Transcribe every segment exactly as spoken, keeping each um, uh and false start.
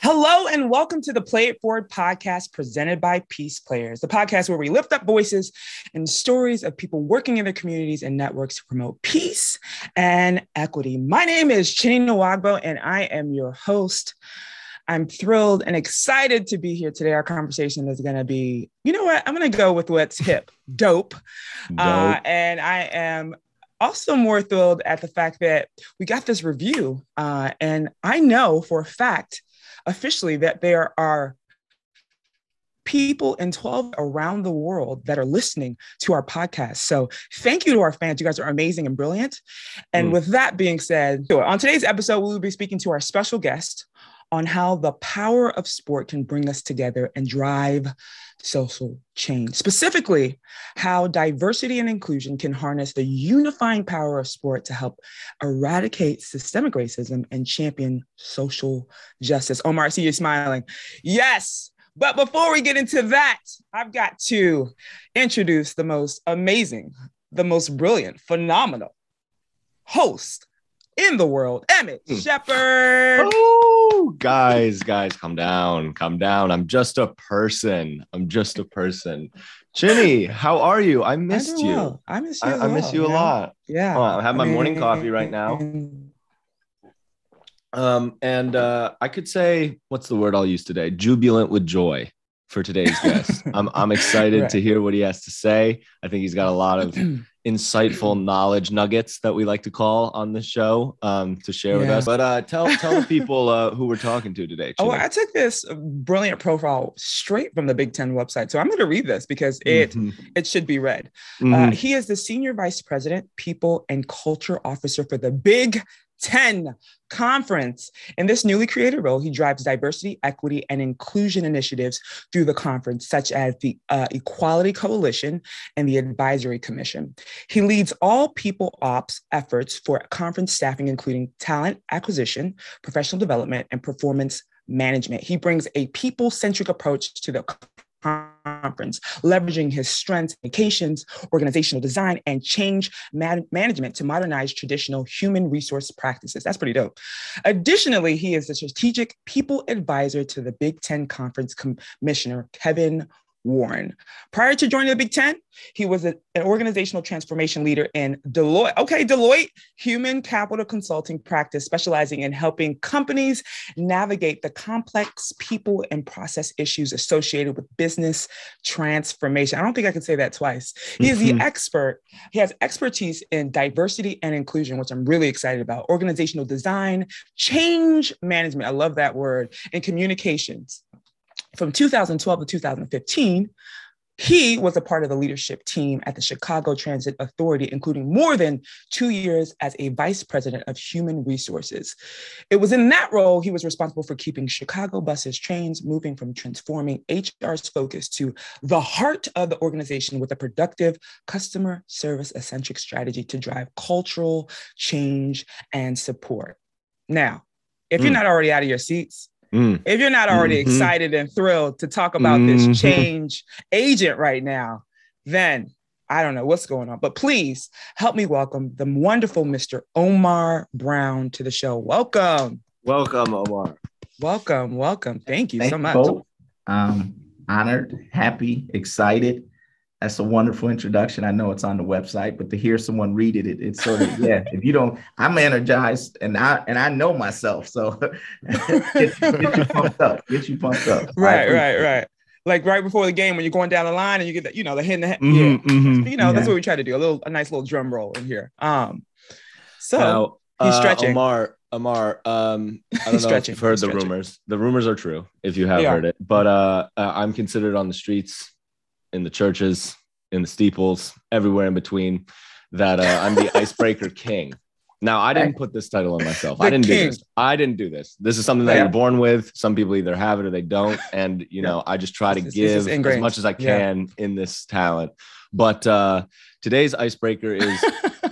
Hello and welcome to the Play It Forward podcast presented by Peace Players, the podcast where we lift up voices and stories of people working in their communities and networks to promote peace and equity. My name is Chinny Nwagbo and I am your host. I'm thrilled and excited to be here today. Our conversation is going to be, you know what, I'm going to go with what's hip, dope. dope. Uh, and I am also more thrilled at the fact that we got this review. Uh, and I know for a fact officially that there are people in twelve around the world that are listening to our podcast. So thank you to our fans. You guys are amazing and brilliant. And mm. with that being said, on today's episode, we will be speaking to our special guest on how the power of sport can bring us together and drive social change. Specifically, how diversity and inclusion can harness the unifying power of sport to help eradicate systemic racism and champion social justice. Omar, I see you smiling. Yes, but before we get into that, I've got to introduce the most amazing, the most brilliant, phenomenal host in the world, Emmett mm. Shepard. Oh, guys, guys, calm down, calm down. I'm just a person. I'm just a person. Chinny, how are you? I missed you. Well. I miss you. I, well, I miss you a know? lot. Yeah. Oh, I have my I mean, morning coffee right now. Um, and uh, I could say, what's the word I'll use today? Jubilant with joy for today's guest. I'm I'm excited right. to hear what he has to say. I think he's got a lot of insightful knowledge nuggets that we like to call on this show um, to share yeah. with us. But uh, tell tell the people uh, who we're talking to today. Chinny. Oh, I took this brilliant profile straight from the Big Ten website. So I'm going to read this because it mm-hmm. it should be read. Mm-hmm. Uh, he is the Senior Vice President, People and Culture Officer for the Big Ten Conference. In this newly created role, he drives diversity, equity, and inclusion initiatives through the conference, such as the uh, Equality Coalition and the Advisory Commission. He leads all people ops efforts for conference staffing, including talent acquisition, professional development, and performance management. He brings a people-centric approach to the conference, leveraging his strengths, communications, organizational design, and change man- management to modernize traditional human resource practices. That's pretty dope. Additionally, he is the strategic people advisor to the Big Ten Conference Commissioner, Kevin Warren. Prior to joining the Big Ten, he was a, an organizational transformation leader in Deloitte. Okay, Deloitte, human capital consulting practice, specializing in helping companies navigate the complex people and process issues associated with business transformation. I don't think I can say that twice. He is mm-hmm. the expert. He has expertise in diversity and inclusion, which I'm really excited about, organizational design, change management. I love that word, and communications. From two thousand twelve to two thousand fifteen, he was a part of the leadership team at the Chicago Transit Authority, including more than two years as a vice president of human resources. It was in that role he was responsible for keeping Chicago buses, trains moving from transforming H R's focus to the heart of the organization with a productive customer service-centric strategy to drive cultural change and support. Now, if mm. you're not already out of your seats, Mm. if you're not already mm-hmm. excited and thrilled to talk about mm-hmm. this change agent right now, then I don't know what's going on. But please help me welcome the wonderful Mister Omar Brown to the show. Welcome. Welcome, Omar. Welcome. Welcome. Thank you Thank so you much. Both. Um, honored, happy, excited. That's a wonderful introduction. I know it's on the website, but to hear someone read it, it it's sort of, yeah, if you don't, I'm energized and I and I know myself. So get, get you pumped up, get you pumped up. Right, right, right. Like right before the game when you're going down the line and you get that, you know, the hit in the head. Mm-hmm, yeah. Mm-hmm, you know, yeah. that's what we try to do. A little, a nice little drum roll in here. Um, so now, he's uh, stretching. Omar, Omar, um, I don't know if you've heard he's the stretching. rumors. The rumors are true if you have they heard are. it. But uh, I'm considered on the streets, in the churches, in the steeples, everywhere in between, that uh, I'm the icebreaker king. Now, I didn't put this title on myself. The I didn't king. do this. I didn't do this. This is something that Yeah. you're born with. Some people either have it or they don't. And, you Yeah. know, I just try to It's- it's give just as ingrained. much as I can yeah. in this talent. But uh, today's icebreaker is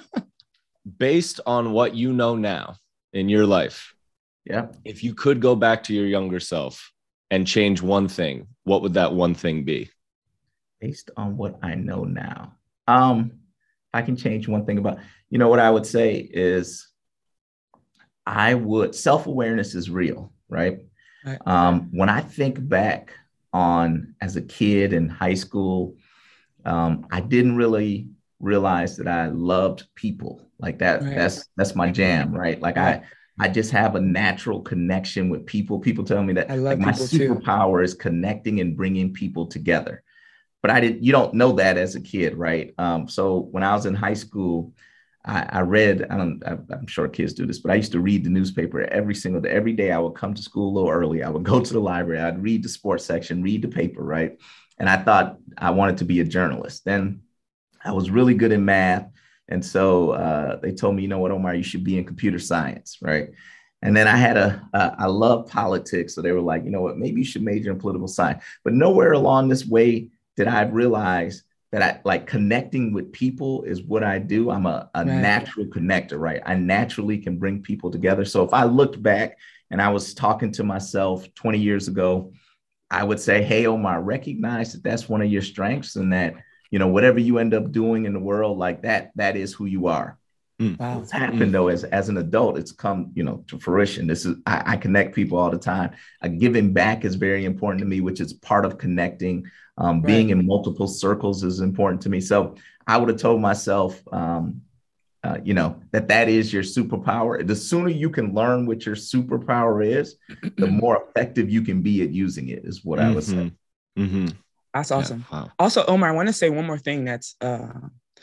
based on what you know now in your life. Yeah. If you could go back to your younger self and change one thing, what would that one thing be? Based on what I know now. Um, I can change one thing about, you know, what I would say is I would, self-awareness is real, right? Right. Um, when I think back on as a kid in high school, um, I didn't really realize that I loved people like that. Right. That's that's my jam, right? Like Right. I I just have a natural connection with people. People tell me that I love like my people too. superpower is connecting and bringing people together. But I didn't. You don't know that as a kid, right? Um, so when I was in high school, I, I read. I don't. I, I'm sure kids do this, but I used to read the newspaper every single day. Every day I would come to school a little early. I would go to the library. I'd read the sports section, read the paper, right? And I thought I wanted to be a journalist. Then I was really good in math. And so uh, they told me, you know what, Omar, you should be in computer science, right? And then I had a, uh, I love politics. So they were like, you know what, maybe you should major in political science. But nowhere along this way did I realize that I like connecting with people is what I do. I'm a, a Right. natural connector, right? I naturally can bring people together. So if I looked back and I was talking to myself twenty years ago, I would say, hey, Omar, recognize that that's one of your strengths and that, you know, whatever you end up doing in the world like that, that is who you are. Wow. What's happened though, as, as an adult, it's come, you know, to fruition. This is, I, I connect people all the time. Uh, giving back is very important to me, which is part of connecting. Um, being Right. in multiple circles is important to me. So I would have told myself, um, uh, you know, that that is your superpower. The sooner you can learn what your superpower is, the more effective you can be at using it is what I would say. Mm-hmm. That's awesome. Yeah, wow. Also, Omar, I want to say one more thing that's uh,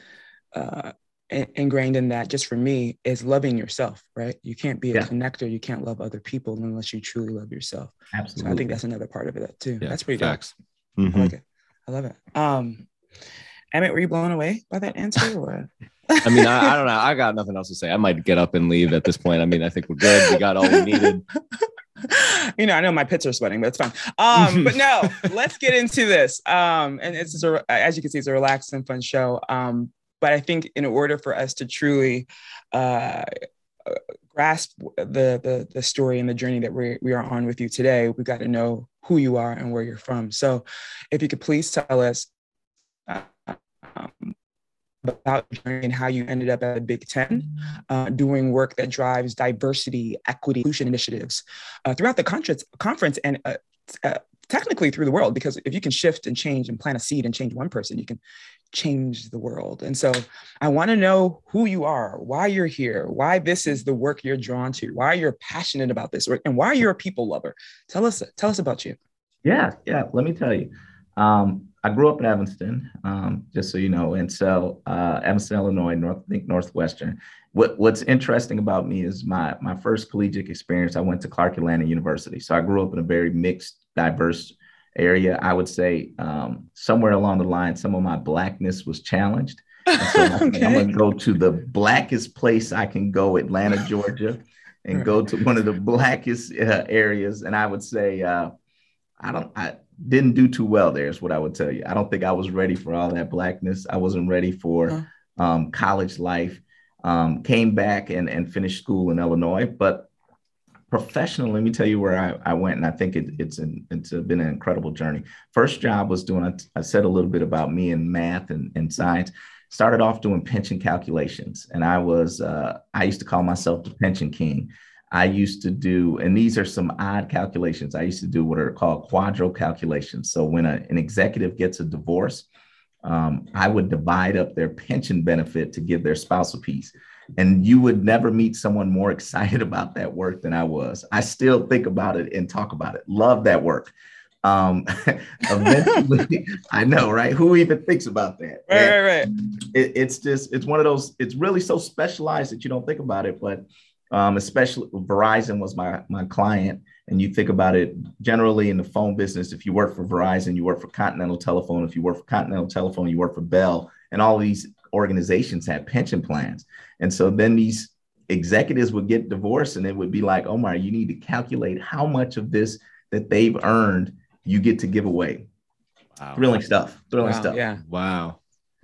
uh, in- ingrained in that just for me is loving yourself, right? You can't be a Yeah. connector. You can't love other people unless you truly love yourself. Absolutely. So I think that's another part of it too. Yeah, That's pretty facts. dope. Mm-hmm. I like it. I love it. Um, Emmett, were you blown away by that answer? Or? I mean, I, I don't know. I got nothing else to say. I might get up and leave at this point. I mean, I think we're good. We got all we needed. You know, I know my pits are sweating, but it's fine. Um, but no, let's get into this. Um, and it's a, as you can see, it's a relaxed and fun show. Um, but I think in order for us to truly uh, grasp the, the the story and the journey that we we are on with you today, we've got to know who you are and where you're from. So, if you could please tell us uh, um, about your journey and how you ended up at the Big Ten, uh, doing work that drives diversity, equity, inclusion initiatives uh, throughout the conference, conference and uh, uh, technically through the world. Because if you can shift and change and plant a seed and change one person, you can change the world. And so I want to know who you are, why you're here, why this is the work you're drawn to, why you're passionate about this work, and why you're a people lover. Tell us, tell us about you. Yeah, yeah. Let me tell you. Um, I grew up in Evanston, um, just so you know, and so uh, Evanston, Illinois, North, I think Northwestern. What What's interesting about me is my my first collegiate experience. I went to Clark Atlanta University, so I grew up in a very mixed, diverse area. I would say um, somewhere along the line, some of my blackness was challenged. And so okay. I'm going to go to the blackest place I can go, Atlanta, Georgia, and right. go to one of the blackest uh, areas. And I would say, uh, I don't, I didn't do too well there is what I would tell you. I don't think I was ready for all that blackness. I wasn't ready for huh. um, college life. Um, came back and, and finished school in Illinois, but professional, let me tell you where I, I went, and I think it, it's an, it's a, been an incredible journey. First job was doing, I, I said a little bit about me in math and, and science. Started off doing pension calculations, and I was, uh, I used to call myself the pension king. I used to do, and these are some odd calculations. I used to do what are called quadro calculations. So when a, an executive gets a divorce, um, I would divide up their pension benefit to give their spouse a piece. And you would never meet someone more excited about that work than I was. I still think about it and talk about it. Love that work. Um, eventually, I know, right? Who even thinks about that? Right, and right, right. It, it's just, it's one of those, it's really so specialized that you don't think about it, but um, especially Verizon was my, my client. And you think about it generally in the phone business, if you work for Verizon, you work for Continental Telephone. If you work for Continental Telephone, you work for Bell, and all these organizations had pension plans. And so then these executives would get divorced, and it would be like, Omar, you need to calculate how much of this that they've earned you get to give away. Wow. Thrilling stuff. Thrilling wow, stuff. Yeah. Wow.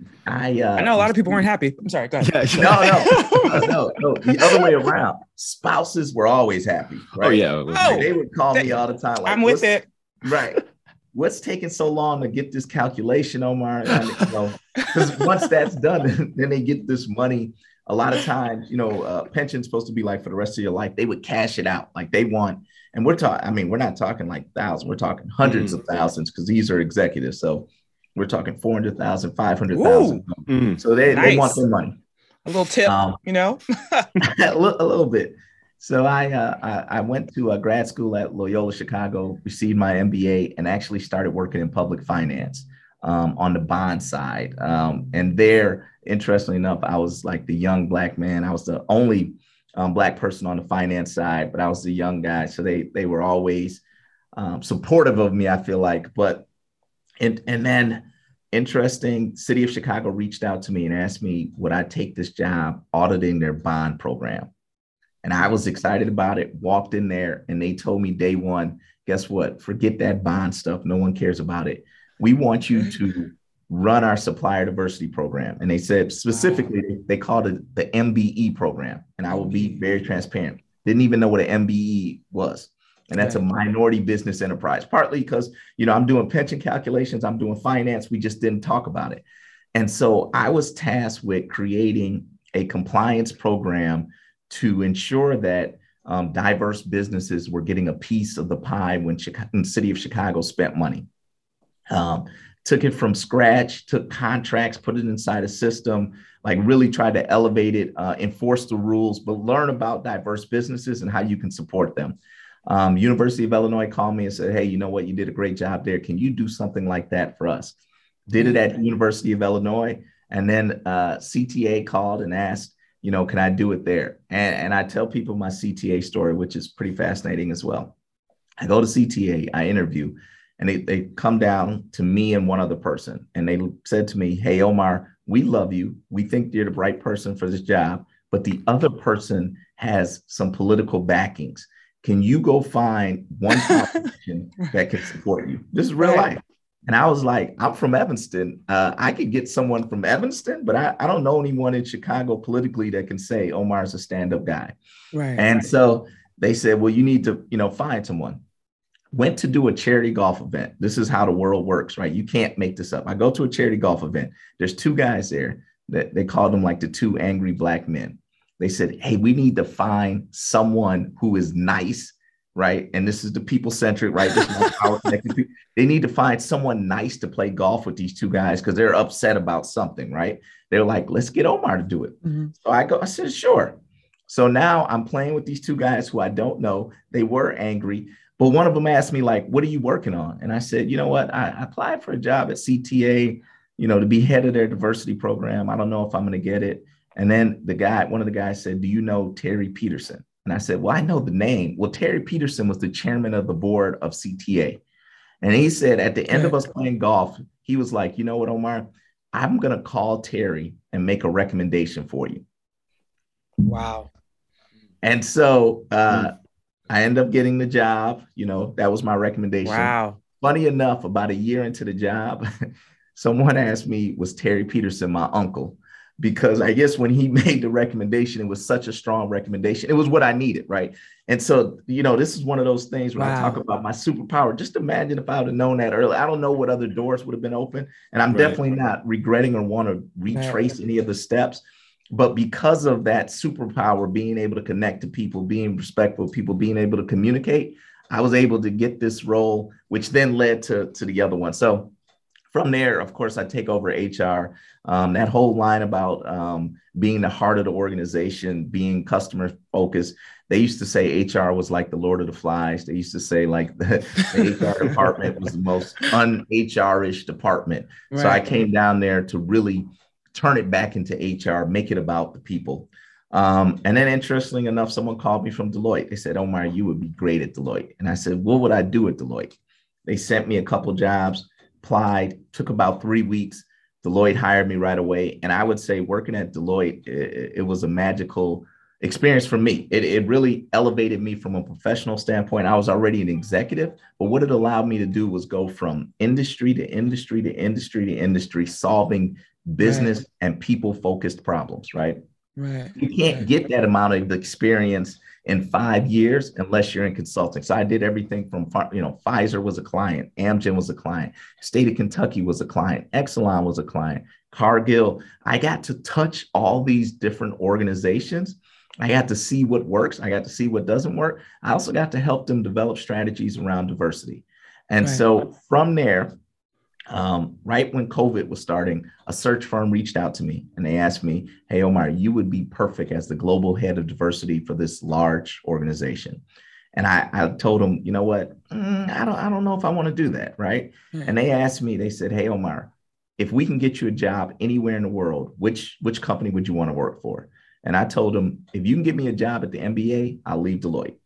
I uh, I know a lot of people weren't happy. I'm sorry. Go ahead. Yeah, no, no, no, no, no. The other way around. Spouses were always happy. Right? Oh yeah. Oh, they would call they, me all the time. Like, I'm with it. Right. What's taking so long to get this calculation, Omar? And, you know, because once that's done, then they get this money a lot of times, you know, uh, pension's supposed to be like for the rest of your life. They would cash it out like they want. And we're talking, I mean, we're not talking like thousands, we're talking hundreds mm. of thousands because these are executives. So we're talking four hundred thousand, five hundred thousand. Mm. So they, nice. They want their money. A little tip, um, you know, a, little, a little bit. So I, uh, I I went to a grad school at Loyola Chicago, received my M B A, and actually started working in public finance um, on the bond side. Um, and there, interestingly enough, I was like the young Black man. I was the only um, Black person on the finance side, but I was the young guy. So they they were always um, supportive of me, I feel like. But and and then interesting, City of Chicago reached out to me and asked me, would I take this job auditing their bond program? And I was excited about it, walked in there, and they told me day one, guess what? Forget that bond stuff. No one cares about it. We want you to run our supplier diversity program. And they said specifically, they called it the M B E program. And I will be very transparent. Didn't even know what an M B E was. And that's a minority business enterprise, partly because, you know, I'm doing pension calculations, I'm doing finance. We just didn't talk about it. And so I was tasked with creating a compliance program to ensure that um, diverse businesses were getting a piece of the pie when Chicago, the city of Chicago spent money. Um, took it from scratch, took contracts, put it inside a system, like really tried to elevate it, uh, enforce the rules, but learn about diverse businesses and how you can support them. Um, University of Illinois called me and said, hey, you know what? You did a great job there. Can you do something like that for us? Did it at University of Illinois. And then uh, C T A called and asked, you know, can I do it there? And, and I tell people my C T A story, which is pretty fascinating as well. I go to C T A, I interview, and they, they come down to me and one other person. And they said to me, hey, Omar, we love you. We think you're the right person for this job, but the other person has some political backings. Can you go find one politician that can support you? This is real life. And I was like, I'm from Evanston. Uh, I could get someone from Evanston, but I, I don't know anyone in Chicago politically that can say Omar's a stand-up guy. Right. And so they said, well, you need to, you know, find someone. Went to do a charity golf event. This is how the world works, right? You can't make this up. I go to a charity golf event. There's two guys there that they called them like the two angry Black men. They said, hey, we need to find someone who is nice, right? And this is the people-centric, right? This is power connected. They need to find someone nice to play golf with these two guys because they're upset about something, right? They're like, let's get Omar to do it. Mm-hmm. So I go, I said, sure. So now I'm playing with these two guys who I don't know. They were angry, but one of them asked me like, what are you working on? And I said, you know what? I, I applied for a job at C T A, you know, to be head of their diversity program. I don't know if I'm going to get it. And then the guy, one of the guys said, do you know Terry Peterson? And I said, well, I know the name. Well, Terry Peterson was the chairman of the board of C T A. And he said at the end of us playing golf, he was like, you know what, Omar, I'm going to call Terry and make a recommendation for you. Wow. And so uh, I ended up getting the job. You know, that was my recommendation. Wow. Funny enough, about a year into the job, someone asked me, was Terry Peterson my uncle? Because I guess when he made the recommendation, it was such a strong recommendation. It was what I needed, right? And so, you know, this is one of those things when wow. I talk about my superpower. Just imagine if I would have known that early. I don't know what other doors would have been open. And I'm right. definitely not regretting or want to retrace right. any of the steps. But because of that superpower, being able to connect to people, being respectful of people, being able to communicate, I was able to get this role, which then led to, to the other one. So from there, of course, I take over H R. Um, that whole line about um, being the heart of the organization, being customer focused. They used to say H R was like the Lord of the Flies. They used to say like the, the H R department was the most un-H R-ish department. Right. So I came down there to really turn it back into H R, make it about the people. Um, and then interestingly enough, someone called me from Deloitte. They said, Omar, you would be great at Deloitte. And I said, what would I do at Deloitte? They sent me a couple jobs, applied, took about three weeks. Deloitte hired me right away. And I would say working at Deloitte, it, it was a magical experience for me. It, it really elevated me from a professional standpoint. I was already an executive, but what it allowed me to do was go from industry to industry to industry to industry, solving business right. and people-focused problems, right? Right. You can't right. get that amount of experience in five years unless you're in consulting. So I did everything from, you know, Pfizer was a client, Amgen was a client, State of Kentucky was a client, Exelon was a client, Cargill. I got to touch all these different organizations. I got to see what works. I got to see what doesn't work. I also got to help them develop strategies around diversity. And right. so from there, Um, right when COVID was starting, a search firm reached out to me and they asked me, hey, Omar, you would be perfect as the global head of diversity for this large organization. And I, I told them, you know what, mm, I don't, I don't know if I want to do that. Right. Mm-hmm. And they asked me, they said, hey, Omar, if we can get you a job anywhere in the world, which, which company would you want to work for? And I told them, if you can get me a job at the N B A, I'll leave Deloitte.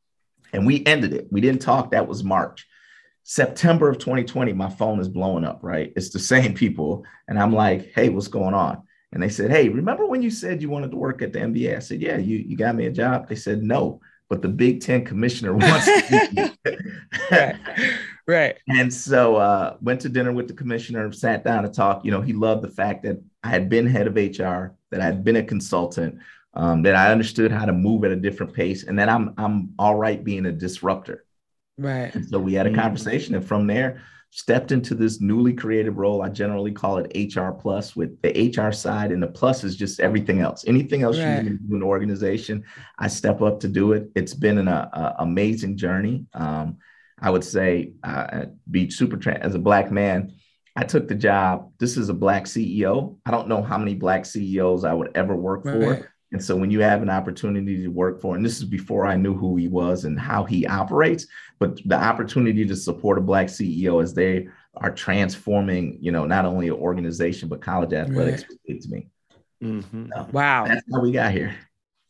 And we ended it. We didn't talk. That was March. September of twenty twenty, my phone is blowing up, right? It's the same people. And I'm like, hey, what's going on? And they said, hey, remember when you said you wanted to work at the N B A? I said, yeah, you, you got me a job. They said, no, but the Big Ten commissioner wants to keep you. Right. Right. And so uh, went to dinner with the commissioner, sat down to talk. You know, he loved the fact that I had been head of H R, that I had been a consultant, um, that I understood how to move at a different pace, and that I'm I'm all right being a disruptor. Right. And so we had a conversation, and from there stepped into this newly created role. I generally call it H R plus, with the H R side, and the plus is just everything else. Anything else right. you need to do in an organization, I step up to do it. It's been an a, a amazing journey. Um, I would say, uh, be super tra- as a Black man, I took the job. This is a Black C E O. I don't know how many Black C E Os I would ever work right. for. And so when you have an opportunity to work for, and this is before I knew who he was and how he operates, but the opportunity to support a Black C E O as they are transforming, you know, not only an organization, but college athletics, right. it's me. Mm-hmm. So wow. That's how we got here.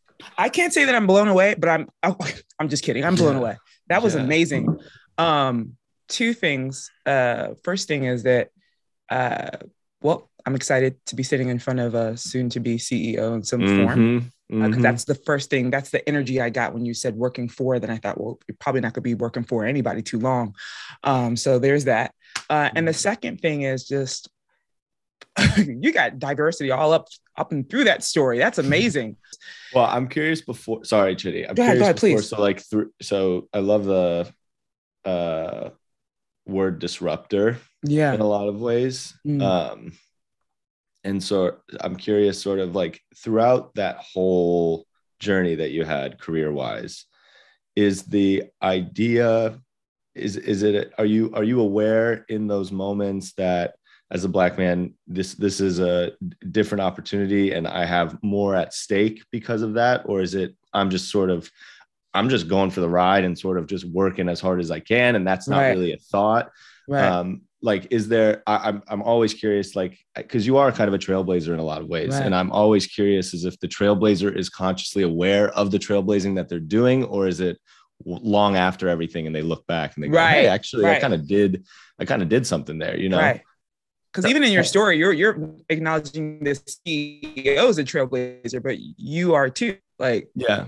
I can't say that I'm blown away, but I'm, I'm just kidding. I'm blown yeah. away. That was yeah. amazing. Um, two things. Uh, first thing is that, uh, well, I'm excited to be sitting in front of a soon-to-be C E O in some mm-hmm, form. Because mm-hmm. uh, that's the first thing. That's the energy I got when you said working for. Then I thought, well, you're probably not going to be working for anybody too long. Um, so there's that. Uh, and the second thing is just you got diversity all up, up and through that story. That's amazing. Well, I'm curious before. Sorry, Chitty. I'm go ahead, curious go ahead, before. Please. So like through. So I love the uh, word disruptor. Yeah. In a lot of ways. Mm. Um, And so I'm curious, sort of like throughout that whole journey that you had career-wise, is the idea, is is it, are you are you aware in those moments that as a Black man, this this is a different opportunity and I have more at stake because of that? Or is it, I'm just sort of, I'm just going for the ride and sort of just working as hard as I can, and that's not right. really a thought? Right. Um, like, is there, I, I'm, I'm always curious, like, cause you are kind of a trailblazer in a lot of ways. Right. And I'm always curious as if the trailblazer is consciously aware of the trailblazing that they're doing, or is it long after everything and they look back and they go, right. hey, actually right. I kind of did, I kind of did something there, you know? Right. Cause even in your story, you're, you're acknowledging this C E O is a trailblazer, but you are too. Like, yeah.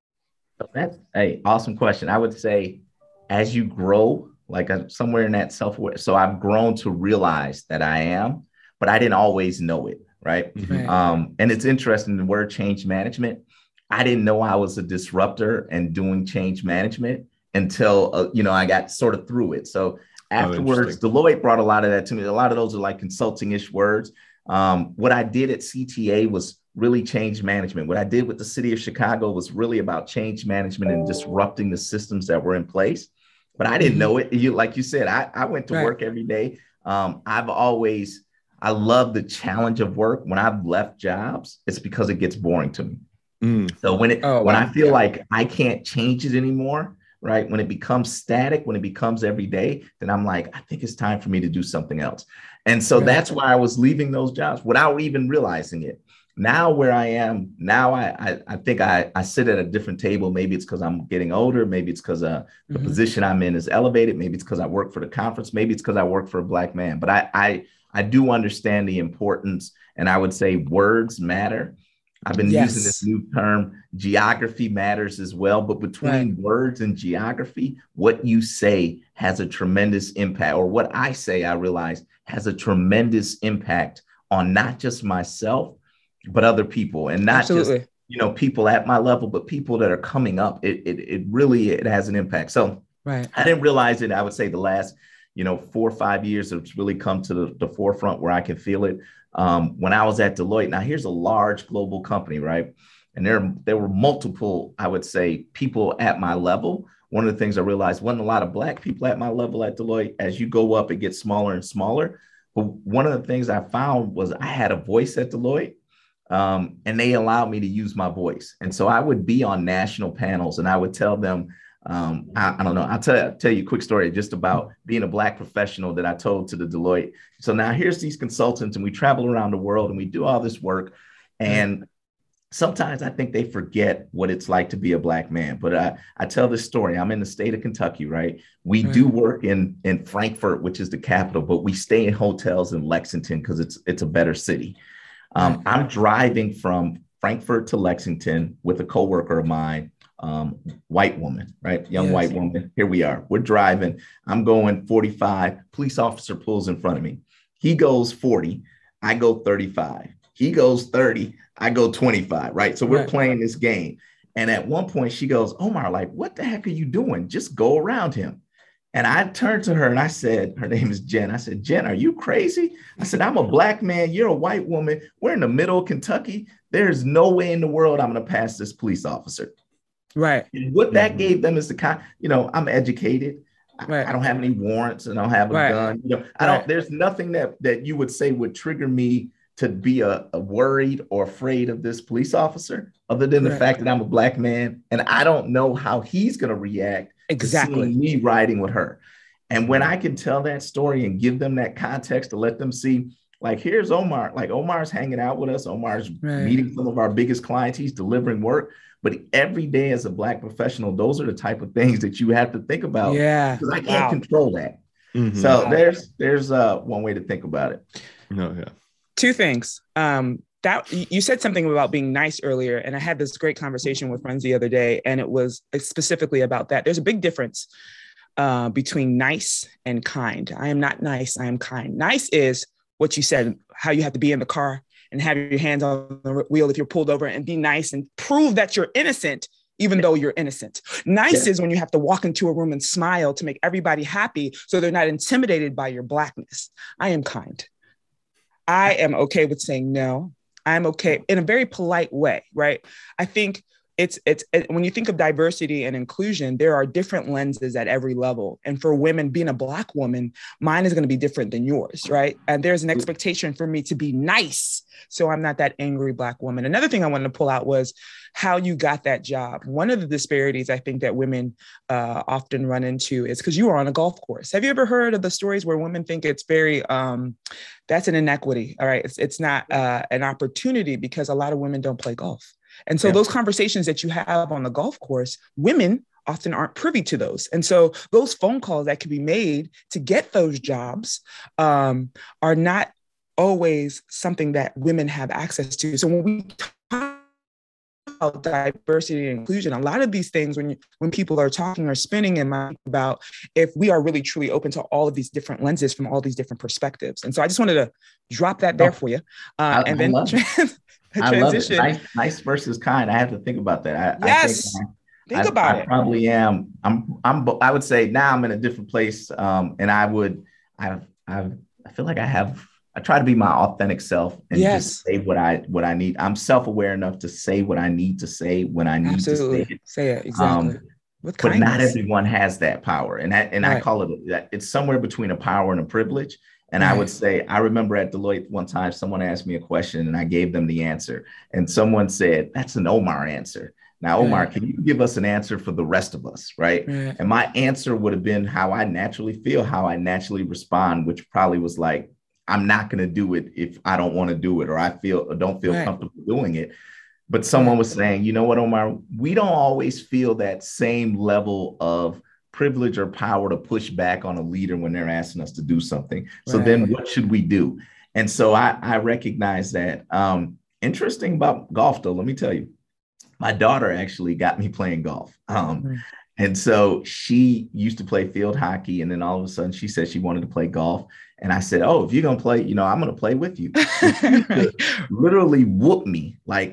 That's a awesome question. I would say as you grow, like a, somewhere in that self-aware. So I've grown to realize that I am, but I didn't always know it. Right. Mm-hmm. Um, and it's interesting, the word change management. I didn't know I was a disruptor and doing change management until, uh, you know, I got sort of through it. So afterwards, oh, Deloitte brought a lot of that to me. A lot of those are like consulting-ish words. Um, what I did at C T A was really change management. What I did with the city of Chicago was really about change management and disrupting the systems that were in place. But I didn't know it. You, like you said, I, I went to right. work every day. Um, I've always, I love the challenge of work. When I've left jobs, it's because it gets boring to me. Mm. So when it, oh, when wow. I feel yeah. like I can't change it anymore, right? When it becomes static, when it becomes every day, then I'm like, I think it's time for me to do something else. And so right. that's why I was leaving those jobs without even realizing it. Now where I am now, I I, I think I, I sit at a different table. Maybe it's because I'm getting older. Maybe it's because uh, the mm-hmm. position I'm in is elevated. Maybe it's because I work for the conference. Maybe it's because I work for a Black man. But I, I I do understand the importance, and I would say words matter. I've been yes. using this new term, geography matters as well. But between right. words and geography, what you say has a tremendous impact, or what I say, I realize, has a tremendous impact on not just myself, but other people, and not Absolutely. just you know, people at my level, but people that are coming up, it, it, it really, it has an impact. So right. I didn't realize it. I would say the last, you know, four or five years, it's really come to the, the forefront where I can feel it. Um, when I was at Deloitte, now here's a large global company, right? And there, there were multiple, I would say, people at my level. One of the things I realized wasn't a lot of Black people at my level at Deloitte. As you go up, it gets smaller and smaller. But one of the things I found was I had a voice at Deloitte, um, and they allowed me to use my voice. And so I would be on national panels and I would tell them, um, I, I don't know, I'll tell, I'll tell you a quick story just about being a Black professional that I told to the Deloitte. So now here's these consultants and we travel around the world and we do all this work. And sometimes I think they forget what it's like to be a Black man. But I, I tell this story. I'm in the state of Kentucky, right? We right. do work in, in Frankfurt, which is the capital, but we stay in hotels in Lexington because it's it's a better city. Um, I'm driving from Frankfurt to Lexington with a coworker of mine, um, white woman, right? Young yes. white woman. Here we are. We're driving. I'm going forty-five. Police officer pulls in front of me. He goes forty. I go thirty-five. He goes thirty. I go twenty-five, right? So we're right. playing this game. And at one point she goes, Omar, like, what the heck are you doing? Just go around him. And I turned to her and I said, her name is Jen. I said, Jen, are you crazy? I said, I'm a Black man. You're a white woman. We're in the middle of Kentucky. There's no way in the world I'm going to pass this police officer. Right. And what that mm-hmm. gave them is the kind, you know, I'm educated. Right. I, I don't have any warrants and I don't have a right. gun. You know, I don't, right. there's nothing that, that you would say would trigger me to be a, a worried or afraid of this police officer, other than the right. fact that I'm a Black man and I don't know how he's going to react exactly to seeing me riding with her. And when I can tell that story and give them that context to let them see, like, here's Omar, like Omar's hanging out with us. Omar's right. meeting some of our biggest clients. He's delivering work. But every day as a Black professional, those are the type of things that you have to think about. Yeah. Because I can't wow. control that. Mm-hmm. So there's there's uh, one way to think about it. No, yeah. Two things. Um, that you said something about being nice earlier, and I had this great conversation with friends the other day, and it was specifically about that. There's a big difference uh, between nice and kind. I am not nice. I am kind. Nice is what you said, how you have to be in the car and have your hands on the wheel if you're pulled over and be nice and prove that you're innocent, even though you're innocent. Nice yeah. is when you have to walk into a room and smile to make everybody happy so they're not intimidated by your Blackness. I am kind. I am okay with saying no. I'm okay in a very polite way, right? I think it's, it's, it, when you think of diversity and inclusion, there are different lenses at every level. And for women, being a Black woman, mine is going to be different than yours, right? And there's an expectation for me to be nice, so I'm not that angry Black woman. Another thing I wanted to pull out was how you got that job. One of the disparities I think that women uh, often run into is because you were on a golf course. Have you ever heard of the stories where women think it's very, um, that's an inequity, all right? It's, it's not uh, an opportunity because a lot of women don't play golf. And so yeah. those conversations that you have on the golf course, women often aren't privy to those. And so those phone calls that can be made to get those jobs um, are not always something that women have access to. So when we talk about diversity and inclusion, a lot of these things, when you, when people are talking or spinning in mind about if we are really truly open to all of these different lenses from all these different perspectives. And so I just wanted to drop that there oh, for you. Uh, I, and then I love it. Nice, nice versus kind. I have to think about that. I, yes. I think, think I, about I it. probably am. I'm, I'm, I would say now I'm in a different place. Um, and I would, I, I, I feel like I have, I try to be my authentic self and yes. just say what I, what I need. I'm self-aware enough to say what I need to say when I need Absolutely. to say it. Say it. Exactly. Um, With but not everyone has that power. And I, and right. I call it that it's somewhere between a power and a privilege. And right. I would say, I remember at Deloitte one time, someone asked me a question and I gave them the answer. And someone said, that's an Omar answer. Now, Omar, right. can you give us an answer for the rest of us? Right? right. And my answer would have been how I naturally feel, how I naturally respond, which probably was like, I'm not going to do it if I don't want to do it, or I feel or don't feel right. comfortable doing it. But someone right. was saying, you know what, Omar, we don't always feel that same level of privilege or power to push back on a leader when they're asking us to do something. So right. then what should we do? And so I, I recognize that. Um, interesting about golf, though, let me tell you, my daughter actually got me playing golf. Um, mm-hmm. And so she used to play field hockey. And then all of a sudden she said she wanted to play golf. And I said, oh, if you're going to play, you know, I'm going to play with you. Literally whoop me like.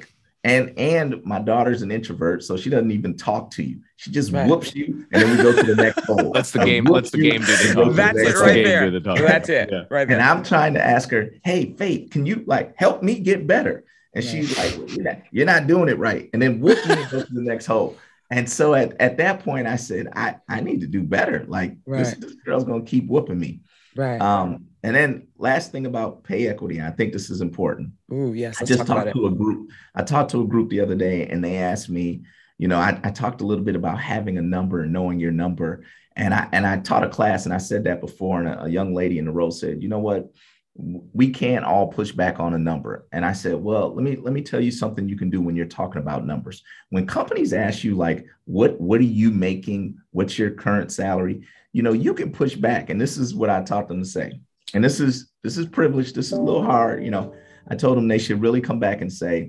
And and my daughter's an introvert, so she doesn't even talk to you. She just right. whoops you, and then we go to the next hole. Let's the game. Let's the game do the talking. That's it right there. The That's it yeah. right there. And I'm trying to ask her, hey, Faith, can you like help me get better? And right. she's like, well, you're, not, you're not doing it right. And then whoop me and go to the next hole. And so at, at that point, I said, I, I need to do better. Like right. this, this girl's gonna keep whooping me. Right. Um, and then last thing about pay equity, I think this is important. Oh, yes. I just talked to a group. I talked to a group the other day and they asked me, you know, I, I talked a little bit about having a number and knowing your number. And I and I taught a class and I said that before. And a, a young lady in the row said, you know what, we can't all push back on a number. And I said, well, let me let me tell you something you can do when you're talking about numbers. When companies ask you like, what, what are you making? What's your current salary? You know, you can push back. And this is what I taught them to say. And this is this is privilege. This is a little hard. You know, I told them they should really come back and say,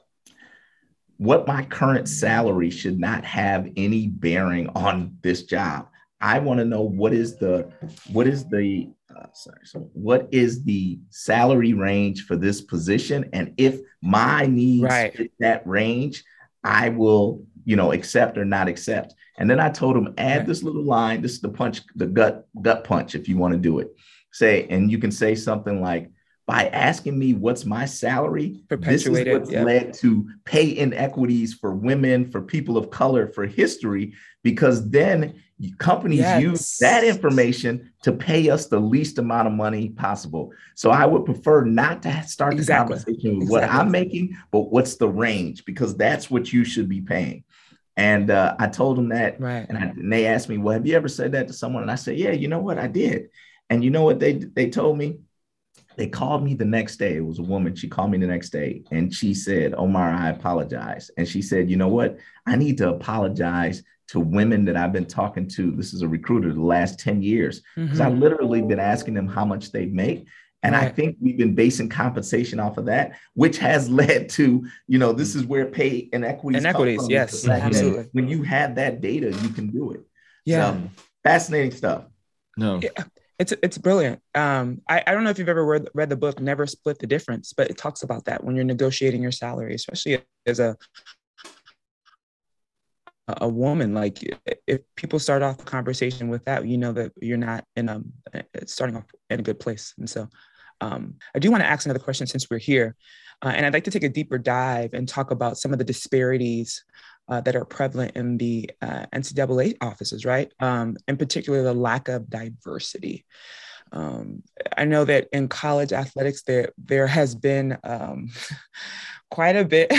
what my current salary should not have any bearing on this job. I want to know what is the what is the uh, sorry, so what is the salary range for this position? And if my needs right. fit that range, I will, you know, accept or not accept. And then I told them, add right. this little line. This is the punch, the gut, gut punch, if you want to do it. Say, and you can say something like, by asking me what's my salary, this is what's yeah. led to pay inequities for women, for people of color, for history, because then companies yes. use that information to pay us the least amount of money possible. So I would prefer not to start exactly. the conversation with exactly. what I'm making, but what's the range, because that's what you should be paying. And uh, I told them that, right. and, I, and they asked me, well, have you ever said that to someone? And I said, yeah, you know what, I did. And you know what they they told me? They called me the next day. It was a woman. She called me the next day and she said, Omar, I apologize. And she said, you know what? I need to apologize to women that I've been talking to. This is a recruiter the last ten years, because mm-hmm. I've literally been asking them how much they make. And right. I think we've been basing compensation off of that, which has led to, you know, this is where pay inequities. Inequities, yes, absolutely. When you have that data, you can do it. Yeah. So, fascinating stuff. No. Yeah. It's it's brilliant. Um, I, I don't know if you've ever read, read the book, Never Split the Difference, but it talks about that when you're negotiating your salary, especially as a a woman. Like if people start off the conversation with that, you know that you're not in a starting off in a good place. And so um, I do want to ask another question since we're here. Uh, and I'd like to take a deeper dive and talk about some of the disparities Uh, that are prevalent in the uh, N C double A offices, right? Um, in particular, the lack of diversity. Um, I know that in college athletics, there there has been um, quite a bit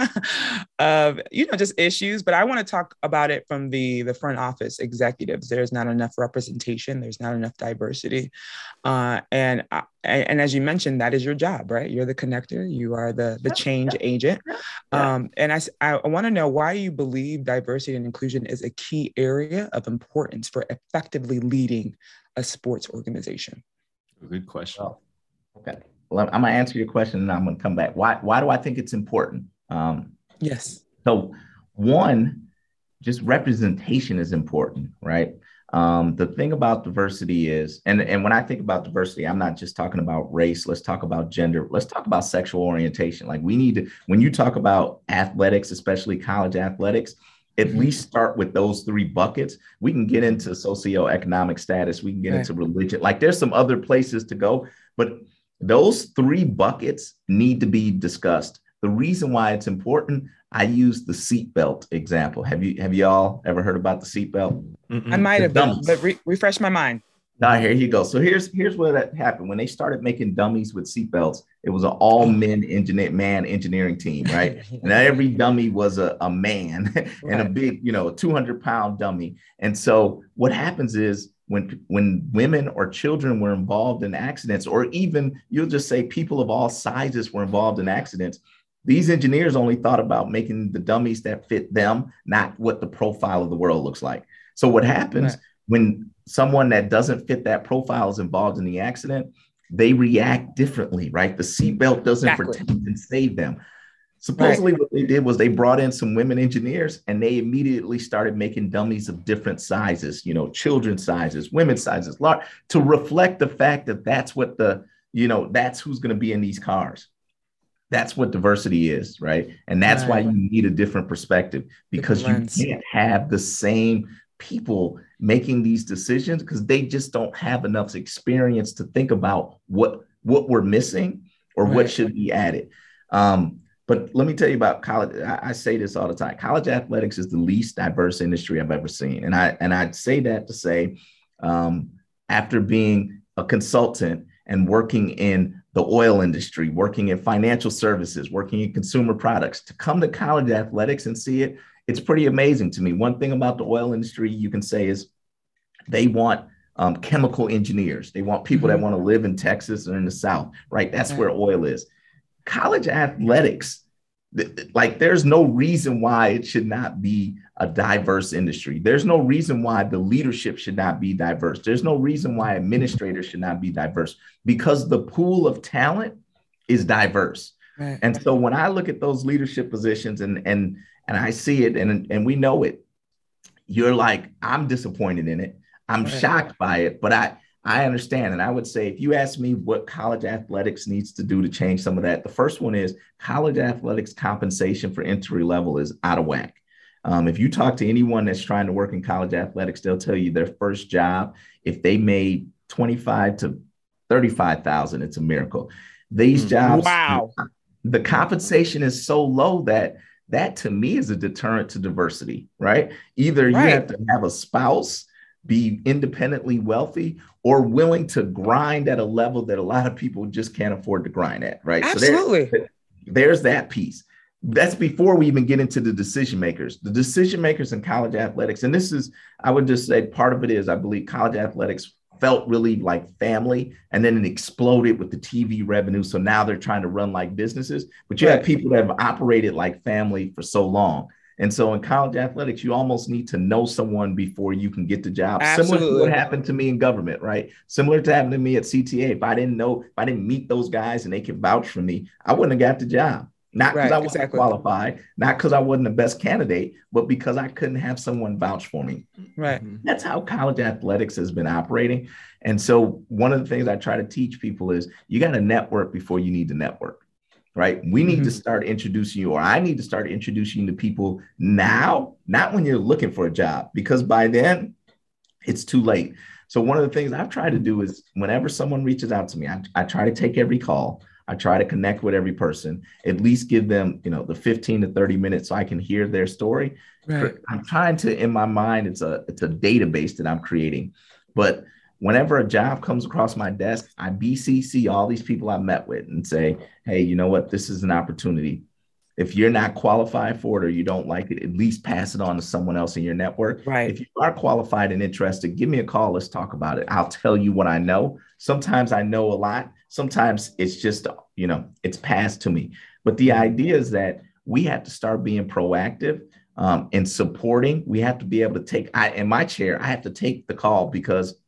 of, you know, just issues, but I want to talk about it from the, the front office executives. There's not enough representation. There's not enough diversity. Uh, and, I, and as you mentioned, that is your job, right? You're the connector. You are the, the change agent. Um, and I, I want to know why you believe diversity and inclusion is a key area of importance for effectively leading a sports organization. Good question. Oh, okay. Well, I'm going to answer your question and I'm going to come back. Why, why do I think it's important? Um, yes. So one, just representation is important, right? Um, the thing about diversity is, and, and when I think about diversity, I'm not just talking about race. Let's talk about gender. Let's talk about sexual orientation. Like we need to, when you talk about athletics, especially college athletics, at mm-hmm. least start with those three buckets. We can get into socioeconomic status. We can get right. into religion. Like there's some other places to go, but those three buckets need to be discussed. The reason why it's important, I use the seatbelt example. Have you have y'all ever heard about the seatbelt? I might have been, but re- refresh my mind. Now, here you go. So here's here's what that happened. When they started making dummies with seatbelts, it was an all men engineer man engineering team, right? And every dummy was a, a man and a big, you know, two hundred pound dummy. And so what happens is when when women or children were involved in accidents, or even you'll just say people of all sizes were involved in accidents, these engineers only thought about making the dummies that fit them, not what the profile of the world looks like. So what happens right. when someone that doesn't fit that profile is involved in the accident, they react differently, right? The seatbelt doesn't exactly. protect and save them. Supposedly right. what they did was they brought in some women engineers and they immediately started making dummies of different sizes, you know, children's sizes, women's sizes, large, to reflect the fact that that's what the, you know, that's who's going to be in these cars. That's what diversity is, right? And that's right. why you need a different perspective, because different you can't have the same people making these decisions because they just don't have enough experience to think about what what we're missing or right. what should be added. Um, but let me tell you about college. I, I say this all the time. College athletics is the least diverse industry I've ever seen. And I and I'd say that to say, um, after being a consultant and working in the oil industry, working in financial services, working in consumer products, to come to college athletics and see it, it's pretty amazing to me. One thing about the oil industry you can say is they want um, chemical engineers. They want people mm-hmm. that want to live in Texas or in the South, right? That's right. where oil is. College athletics, th- like there's no reason why it should not be a diverse industry. There's no reason why the leadership should not be diverse. There's no reason why administrators should not be diverse, because the pool of talent is diverse. Right. And so when I look at those leadership positions and and and I see it and, and we know it, you're like, I'm disappointed in it. I'm right. shocked by it, but I I understand. And I would say, if you ask me what college athletics needs to do to change some of that, the first one is college athletics compensation for entry level is out of whack. Um, if you talk to anyone that's trying to work in college athletics, they'll tell you their first job, if they made twenty-five to thirty-five thousand, it's a miracle. These jobs, wow, the compensation is so low that that to me is a deterrent to diversity, right? Either right. you have to have a spouse, be independently wealthy, or willing to grind at a level that a lot of people just can't afford to grind at, right? Absolutely. So there, there's that piece. That's before we even get into the decision makers. The decision makers in college athletics, and this is, I would just say part of it is, I believe college athletics felt really like family, and then it exploded with the T V revenue. So now they're trying to run like businesses, but you right. have people that have operated like family for so long. And so in college athletics, you almost need to know someone before you can get the job. Absolutely. Similar to what happened to me in government, right? Similar to happened to me at C T A. If I didn't know, if I didn't meet those guys and they could vouch for me, I wouldn't have got the job. Not because right, I wasn't exactly. qualified, not because I wasn't the best candidate, but because I couldn't have someone vouch for me. Right. That's how college athletics has been operating. And so one of the things I try to teach people is you got to network before you need to network. Right. We need mm-hmm. to start introducing you, or I need to start introducing you to people now, not when you're looking for a job, because by then it's too late. So one of the things I've tried to do is whenever someone reaches out to me, I, I try to take every call. I try to connect with every person, at least give them, you know, the fifteen to thirty minutes so I can hear their story. Right. I'm trying to, in my mind, it's a, it's a database that I'm creating. But whenever a job comes across my desk, I B C C all these people I met with and say, hey, you know what? This is an opportunity. If you're not qualified for it or you don't like it, at least pass it on to someone else in your network. Right. If you are qualified and interested, give me a call. Let's talk about it. I'll tell you what I know. Sometimes I know a lot. Sometimes it's just, you know, it's passed to me. But the idea is that we have to start being proactive um, and supporting. We have to be able to take, I, in my chair, I have to take the call because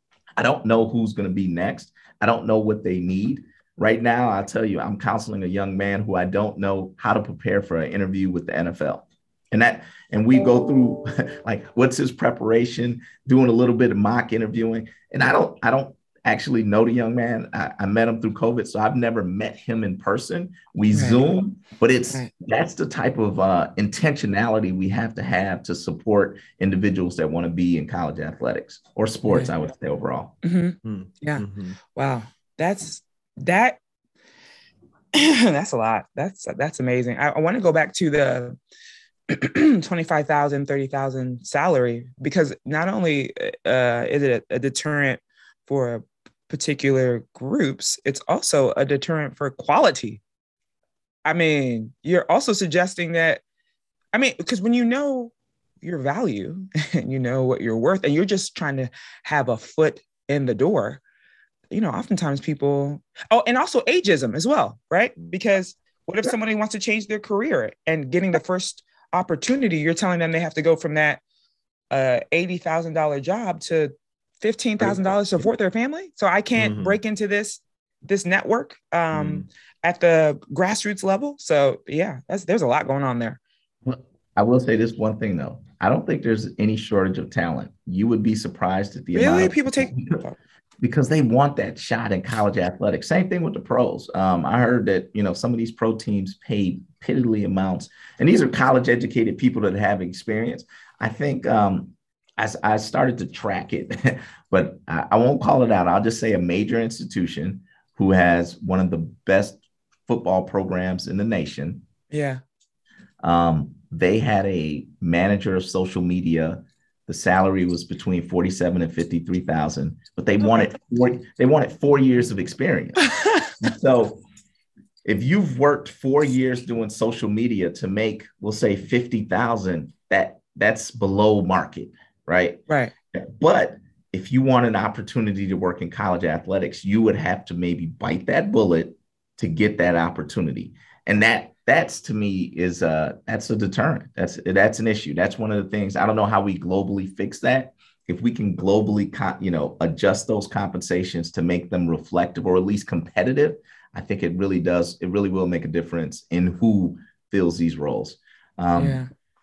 I don't know who's going to be next. I don't know what they need. Right now, I'll tell you, I'm counseling a young man who I don't know how to prepare for an interview with the N F L. And that, and we go through like, what's his preparation, doing a little bit of mock interviewing. And I don't, I don't actually know the young man. I, I met him through COVID. So I've never met him in person. We right. Zoom, but it's, right. that's the type of uh, intentionality we have to have to support individuals that want to be in college athletics or sports, right. I would say overall. Mm-hmm. Mm-hmm. Yeah. Mm-hmm. Wow. That's, that, that's a lot. That's, that's amazing. I, I want to go back to the twenty-five thousand, thirty thousand salary, because not only uh, is it a, a deterrent for particular groups, it's also a deterrent for quality. I mean, you're also suggesting that, I mean, because when you know your value and you know what you're worth, and you're just trying to have a foot in the door, you know, oftentimes people, oh, and also ageism as well, right? Because what if somebody wants to change their career and getting the first opportunity, you're telling them they have to go from that uh, eighty thousand dollars job to fifteen thousand dollars to support their family. So I can't mm-hmm. break into this, this network um, mm. at the grassroots level. So yeah, that's, there's a lot going on there. Well, I will say this one thing though. I don't think there's any shortage of talent. You would be surprised at the really? amount of people take because they want that shot in college athletics. Same thing with the pros. Um, I heard that, you know, some of these pro teams pay piddly amounts, and these are college educated people that have experience. I think um, I, I started to track it, but I, I won't call it out. I'll just say a major institution who has one of the best football programs in the nation. Yeah. Um, they had a manager of social media. The salary was between forty-seven and fifty-three thousand, but they wanted four, they wanted four years of experience. So if you've worked four years doing social media to make, we'll say fifty thousand, that that's below market, right? Right. But if you want an opportunity to work in college athletics, you would have to maybe bite that bullet to get that opportunity. And that that's to me is uh that's a deterrent. That's that's an issue. That's one of the things. I don't know how we globally fix that. If we can globally, you know, adjust those compensations to make them reflective or at least competitive, I think it really does. It really will make a difference in who fills these roles. Um, yeah.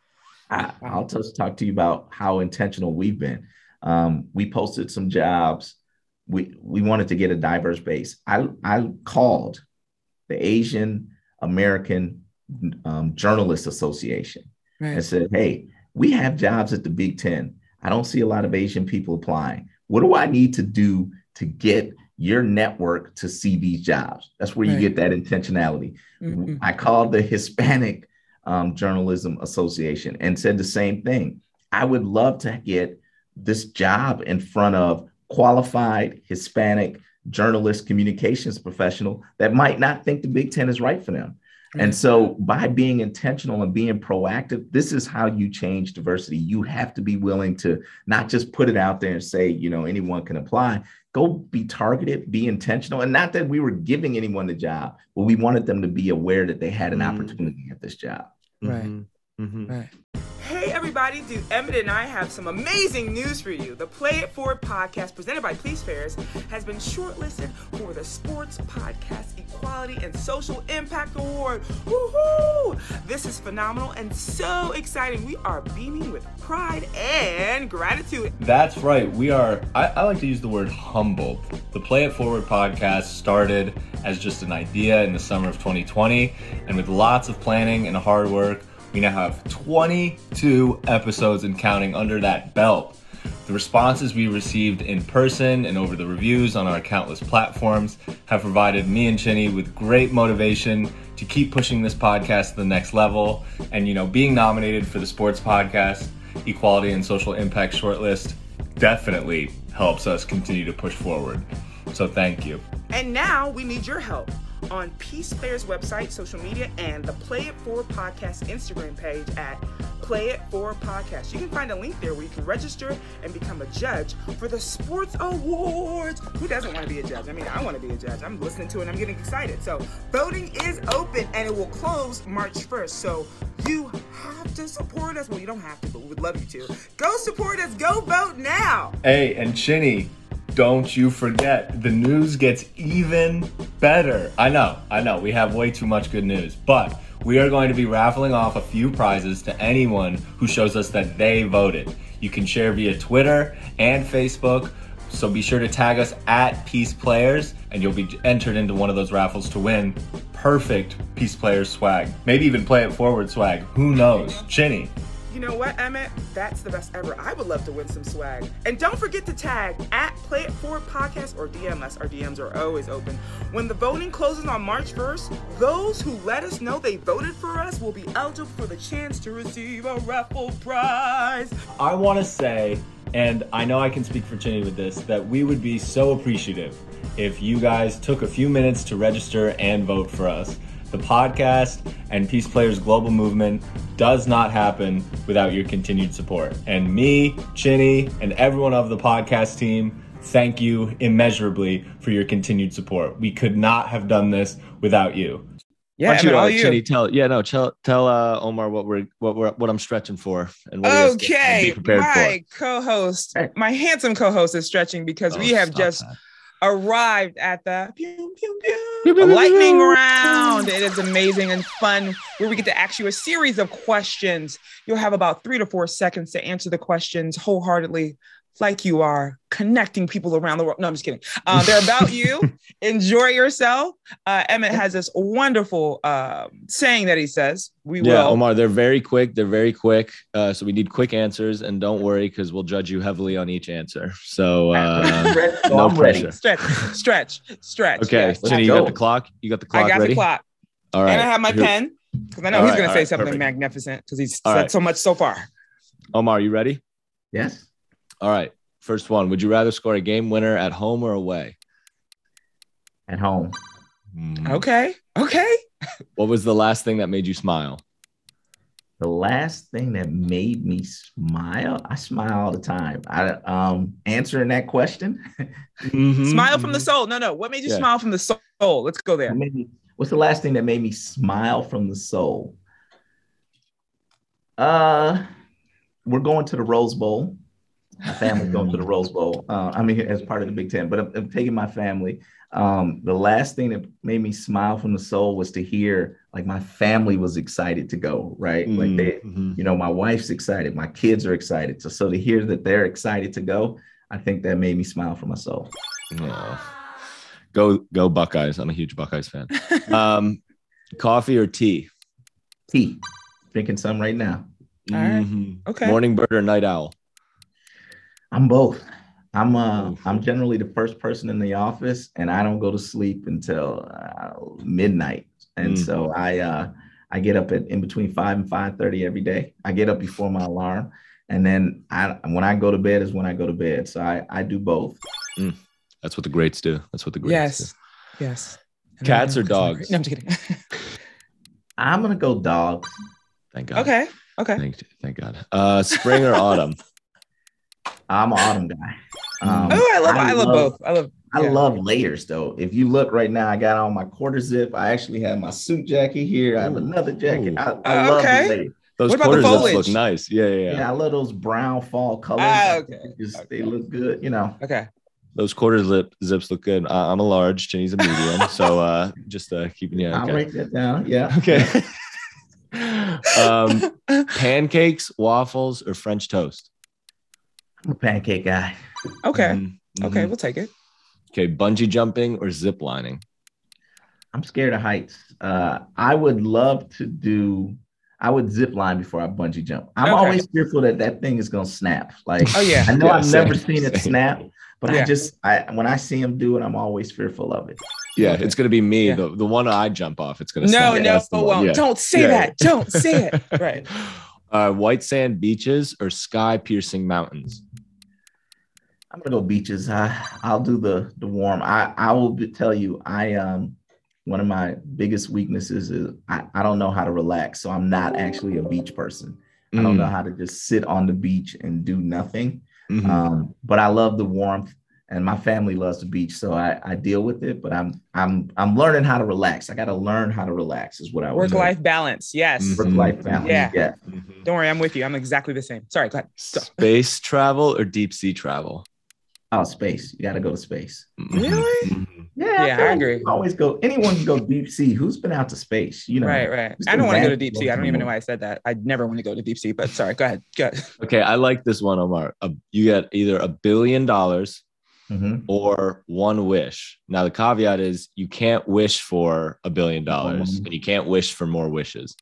I, I'll just talk to you about how intentional we've been. Um, we posted some jobs. We we wanted to get a diverse base. I I called the Asian American um, Journalists Association right. and said, hey, we have jobs at the Big Ten. I don't see a lot of Asian people applying. What do I need to do to get your network to see these jobs? That's where right. you get that intentionality. Mm-hmm. I called the Hispanic um, Journalism Association and said the same thing. I would love to get this job in front of qualified Hispanic journalist communications professional that might not think the Big Ten is right for them. Mm-hmm. And so by being intentional and being proactive, this is how you change diversity. You have to be willing to not just put it out there and say, you know, anyone can apply. Go be targeted, be intentional. And not that we were giving anyone the job, but we wanted them to be aware that they had an mm-hmm. opportunity at this job. Right. Mm-hmm. Mm-hmm. Right. Hey everybody, dude, Emmett and I have some amazing news for you. The Play It Forward podcast presented by Peace Players has been shortlisted for the Sports Podcast Equality and Social Impact Award. Woohoo! This is phenomenal and so exciting. We are beaming with pride and gratitude. That's right. We are, I, I like to use the word humbled. The Play It Forward podcast started as just an idea in the summer of twenty twenty, and with lots of planning and hard work, we now have twenty-two episodes and counting under that belt. The responses we received in person and over the reviews on our countless platforms have provided me and Chinny with great motivation to keep pushing this podcast to the next level. And, you know, being nominated for the Sports Podcast Equality and Social Impact shortlist definitely helps us continue to push forward. So thank you. And now we need your help. On Peace Players website, social media, and the Play It Forward podcast Instagram page at Play It Forward Podcast. You can find a link there where you can register and become a judge for the Sports Awards. Who doesn't want to be a judge? I mean, I want to be a judge. I'm listening to it and I'm getting excited. So voting is open and it will close March first. So you have to support us. Well, you don't have to, but we would love you to. Go support us. Go vote now. Hey, and Chinny, don't you forget, the news gets even better. I know, I know, we have way too much good news, but we are going to be raffling off a few prizes to anyone who shows us that they voted. You can share via Twitter and Facebook, so be sure to tag us at Peace Players, and you'll be entered into one of those raffles to win perfect Peace Players swag. Maybe even Play It Forward swag. Who knows? Chinny. You know what, Emmett? That's the best ever. I would love to win some swag. And don't forget to tag at Play It Forward Podcast or D M us. Our D Ms are always open. When the voting closes on March first, those who let us know they voted for us will be eligible for the chance to receive a raffle prize. I want to say, and I know I can speak for Chinny with this, that we would be so appreciative if you guys took a few minutes to register and vote for us. The podcast and Peace Players Global Movement does not happen without your continued support. And me, Chinny, and everyone of the podcast team, thank you immeasurably for your continued support. We could not have done this without you. Yeah, Why don't you, uh, you. Chinny, tell yeah no tell tell uh, Omar what we're what we're what I'm stretching for and what okay. he is to be prepared my for. co-host, my handsome co-host is stretching because oh, we have just. That. Arrived at the pew, pew, pew, lightning round. It is amazing and fun where we get to ask you a series of questions. You'll have about three to four seconds to answer the questions wholeheartedly, like you are connecting people around the world. No, I'm just kidding. Uh, they're about you. Enjoy yourself. Uh, Emmett has this wonderful uh, saying that he says, we yeah, will. Omar, they're very quick. They're very quick. Uh, so we need quick answers, and don't worry, because we'll judge you heavily on each answer. So uh, no pressure. Stretch, stretch, stretch. Okay, yes. Ginny, you got the clock? You got the clock I got ready? the clock. All right. And I have my Here. pen, because I know All he's right, going to say right, something perfect. magnificent, because he's All said right. so much so far. Omar, you ready? Yes. All right. First one. Would you rather score a game winner at home or away? At home. Mm. Okay. Okay. What was the last thing that made you smile? The last thing that made me smile, I smile all the time. I um answering that question. Mm-hmm, Smile from mm-hmm. the soul. No, no. What made you Yeah. smile from the soul? Let's go there. Maybe, what's the last thing that made me smile from the soul? Uh, we're going to the Rose Bowl. My family's going to the Rose Bowl. Uh, I mean, as part of the Big Ten, but I'm, I'm taking my family. Um, the last thing that made me smile from the soul was to hear like my family was excited to go, right? Mm-hmm. Like they, you know, my wife's excited, my kids are excited. So, so to hear that they're excited to go, I think that made me smile from my soul. Oh. Go, go Buckeyes. I'm a huge Buckeyes fan. Um, coffee or tea? Tea, drinking some right now. All right. Mhm. Okay. Morning bird or night owl? I'm both. I'm uh Oof. I'm generally the first person in the office, and I don't go to sleep until uh, midnight. And Mm. so I uh I get up at in between five and five thirty every day. I get up before my alarm, and then I when I go to bed is when I go to bed. So I I do both. Mm. That's what the greats do. That's what the greats Yes. do. Yes. And Cats I or know 'cause I'm dogs? great. No, I'm just kidding. I'm gonna go dogs. Thank God. Okay. Okay. Thank, thank God. Uh, spring or autumn? I'm an autumn guy. Um, Oh, I love I, love both. I love I yeah. love layers though. If you look right now, I got on my quarter zip. I actually have my suit jacket here. I have Ooh. another jacket. Ooh. I, I Uh, love okay. the layers. Those What about the quarter zips look foliage? nice. Yeah, yeah, yeah. Yeah, I love those brown fall colors. Ah, okay. Just, Okay. They look good, you know. Okay. Those quarter zip zips look good. Uh, I'm a large. Jenny's a medium. so uh, just uh, keeping you. I'll Okay. write that down. Yeah. Okay. um, pancakes, waffles, or French toast? I'm a pancake guy. Okay. Mhm, Okay. mhm. We'll take it. Okay. Bungee jumping or zip lining? I'm scared of heights. Uh, I would love to do. I would zip line before I bungee jump. I'm Okay. always fearful that that thing is gonna snap. Like, Oh, yeah. I know Yeah, I've same, never seen it same. snap, but Yeah. I just, I when I see him do it, I'm always fearful of it. Yeah, Okay. it's gonna be me. Yeah. The, the one I jump off, it's gonna No, snap. no, That's the it one. won't. Yeah. Don't say Yeah, that. yeah. Don't say it. Right. Uh, white sand beaches or sky piercing mountains? I'm gonna go beaches. I I'll do the the warm. I I will be, tell you. I um one of my biggest weaknesses is I, I don't know how to relax. So I'm not actually a beach person. I don't know how to just sit on the beach and do nothing. Mhm. Um, but I love the warmth, and my family loves the beach, so I, I deal with it. But I'm I'm I'm learning how to relax. I got to learn how to relax. Is what I would Work say. life balance. Yes. Mhm. Work life balance. Yeah. Yeah. Mhm. Don't worry. I'm with you. I'm exactly the same. Sorry. Go ahead. Go. Space travel or deep sea travel? Oh, space. You got to go to space. Mhm. Really? Mhm. Yeah. Yeah, feel I like agree. you can always go. Anyone can go deep sea. Who's been out to space? You know. Right. Right. just I don't want to go to imagine deep sea. I don't even know going why I said that. I never want to go to deep sea, but sorry. Go ahead. Go ahead. Okay, I like this one, Omar. Uh, you get either a billion dollars Mhm. or one wish. Now the caveat is you can't wish for a billion dollars, Um, and you can't wish for more wishes.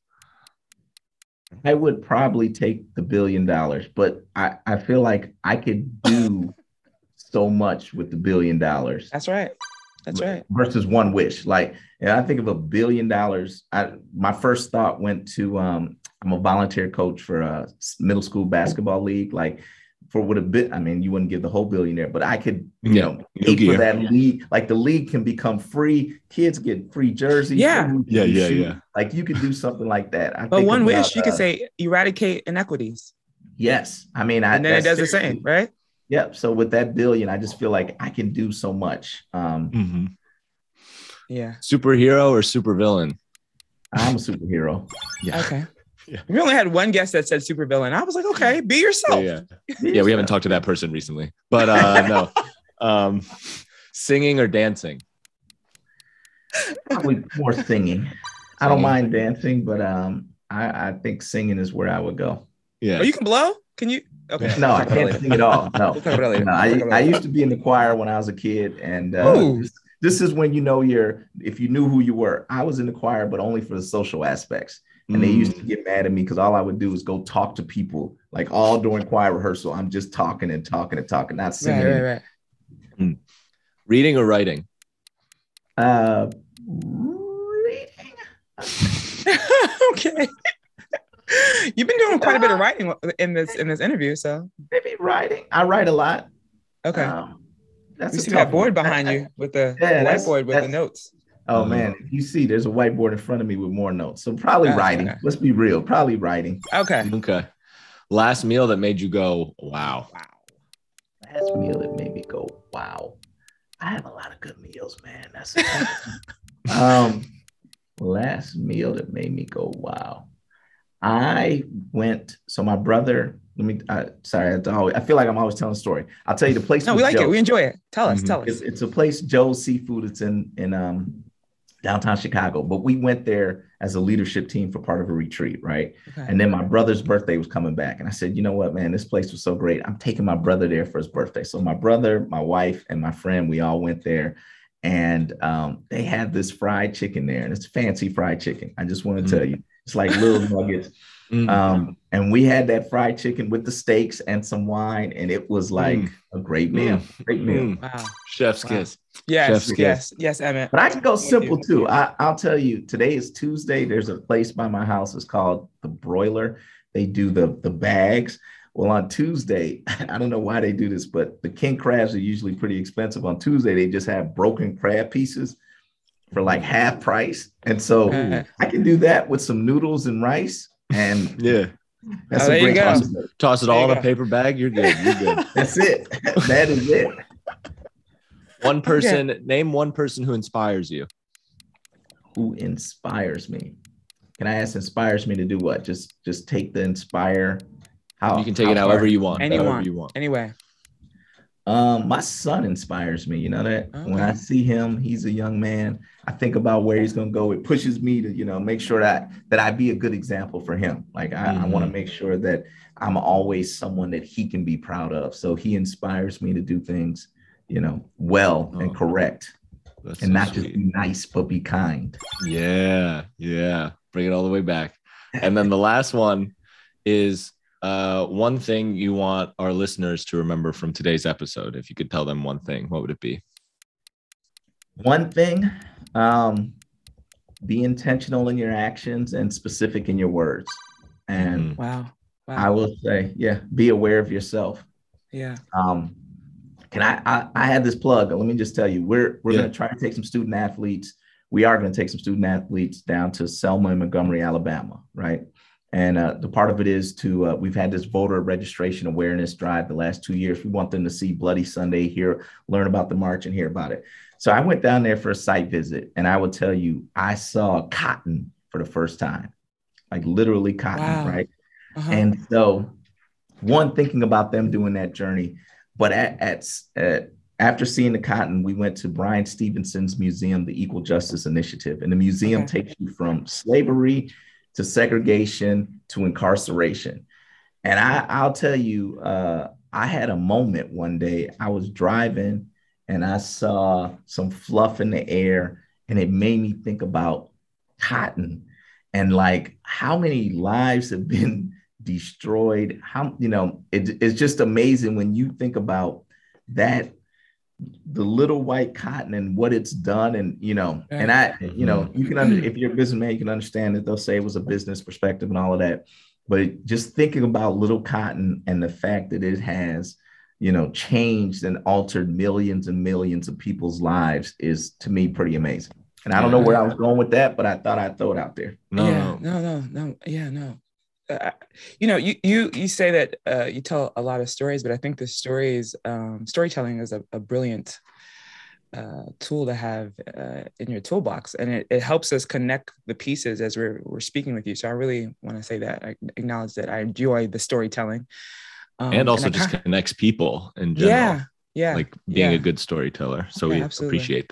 I would probably take the billion dollars, but I, I feel like I could do so much with the billion dollars. That's right. That's right. Versus one wish. Like, yeah, I think of a billion dollars. I my first thought went to um, I'm a volunteer coach for a middle school basketball league. Like, for what a bit, I mean, you wouldn't give the whole billionaire, but I could, you Yeah, know, no pay gear. for that league. Like the league can become free. Kids get free jerseys. Yeah. Everyone can Yeah, do yeah, shoes. yeah. Like you could do something like that. I But think one about, wish, you could uh, say eradicate inequities. yes. I mean, I And then it that's does the seriously- same, right? Yep. So with that billion, I just feel like I can do so much. Um, Mhm. Yeah. Superhero or supervillain? I'm a superhero. Yeah. Okay. Yeah. We only had one guest that said supervillain. I was like, okay, be Yeah, yourself. yeah. Yeah, we haven't talked to that person recently, but uh, no. Um, singing or dancing? Probably more singing. I don't Singing. mind dancing, but um, I, I think singing is where I would go. Yeah. Oh, you can blow? Can you? Okay. No, I can't sing at all. No, We'll talk about it later. no We'll I, talk about I it used to be in the choir when I was a kid, and uh, Ooh. this, this is when you know you're if you knew who you were. I was in the choir, but only for the social aspects. And they used to get mad at me because all I would do is go talk to people, like all during choir rehearsal. I'm just talking and talking and talking, not singing. Right, right, right. Reading or writing? Uh, reading. Okay. You've been doing quite a bit of writing in this in this interview, so Maybe writing. I write a lot. okay. Um, that's We a see tough that board one. behind I- you with the Yeah, that's- whiteboard with the that's- notes. Oh Uh-huh. man, if you see, there's a whiteboard in front of me with more notes. So probably Gotcha, writing. okay. Let's be real. Probably writing. Okay. Okay. Last meal that made you go, wow. Wow. Last meal that made me go, wow. I have a lot of good meals, man. That's um last meal that made me go, wow. I went, so my brother, let me, uh, sorry, I, always, I feel like I'm always telling a story. I'll tell you the place. No, we like Joe. it. We enjoy it. Tell us, Mhm. tell us. It's, it's a place, Joe's Seafood. It's in in um, downtown Chicago. But we went there as a leadership team for part of a retreat, right? Okay. And then my brother's birthday was coming back. And I said, you know what, man, this place was so great. I'm taking my brother there for his birthday. So my brother, my wife, and my friend, we all went there. And um, they had this fried chicken there. And it's fancy fried chicken. I just want to Mm. tell you, it's like little nuggets. Mm. Um, and we had that fried chicken with the steaks and some wine, and it was like Mm. a great meal. Mm. Great meal. Mm. Wow. Chef's Wow. kiss. Yes, Chef's kiss. yes, yes, Emmett. But I can go I'm with simple you. too. I, I'll tell you, today is Tuesday. There's a place by my house. It's called The Broiler. They do the, the bags. Well, on Tuesday, I don't know why they do this, but the king crabs are usually pretty expensive. On Tuesday, they just have broken crab pieces for like half price. And so Okay. I can do that with some noodles and rice. And Yeah. that's Oh, a there you great go. possibility. Toss it There all you in a go. paper bag. You're good. You're good. That's it. That is it. One person, name one person who inspires you. Who inspires me? Can I ask inspires me to do what? Just just take the inspire. How You can take how it however far? you want. Anyone. However you want. Anyway. Um, my son inspires me. You know that when I Okay. see him, he's a young man. I think about where he's going to go. It pushes me to, you know, make sure that that I be a good example for him. Like I, I want to Mhm. make sure that I'm always someone that he can be proud of. So he inspires me to do things, you know, well Oh, and correct, That's and so not just sweet. be nice, but be kind. Yeah, yeah. Bring it all the way back. And then the last one is uh, one thing you want our listeners to remember from today's episode. If you could tell them one thing, what would it be? One thing, um, be intentional in your actions and specific in your words. And Mhm. Wow. Wow. I will say, yeah, be aware of yourself. Yeah. Um, can I, I, I had this plug. Let me just tell you, we're, we're Yeah. going to try to take some student athletes. We are going to take some student athletes down to Selma and Montgomery, Alabama. Right. And uh, the part of it is to, uh, we've had this voter registration awareness drive the last two years. We want them to see Bloody Sunday, hear, learn about the march and hear about it. So I went down there for a site visit, and I will tell you, I saw cotton for the first time, like literally cotton. Wow. Right. Uh-huh. And so, one, thinking about them doing that journey, but at, at, at after seeing the cotton, we went to Brian Stevenson's museum, the Equal Justice Initiative, and the museum Okay. takes you from slavery to segregation to incarceration. And I, I'll tell you, uh, I had a moment one day. I was driving and I saw some fluff in the air, and it made me think about cotton and like how many lives have been destroyed. How, you know, it, it's just amazing when you think about that, the little white cotton and what it's done. And, you know, and I, you know, you can, under, if you're a businessman, you can understand that they'll say it was a business perspective and all of that. But just thinking about little cotton and the fact that it has, you know, changed and altered millions and millions of people's lives is, to me, pretty amazing. And I don't know where I was going with that, but I thought I'd throw it out there. No, yeah, no. no, no, no. Yeah, no. Uh, you know, you you you say that uh, you tell a lot of stories, but I think the stories, um, storytelling is a, a brilliant uh, tool to have uh, in your toolbox, and it, it helps us connect the pieces as we're we're speaking with you. So I really want to say that I acknowledge that I enjoy the storytelling, um, And also I just kinda- connects people in general. yeah, yeah, Like being yeah. a good storyteller. So Yeah, we absolutely. appreciate that.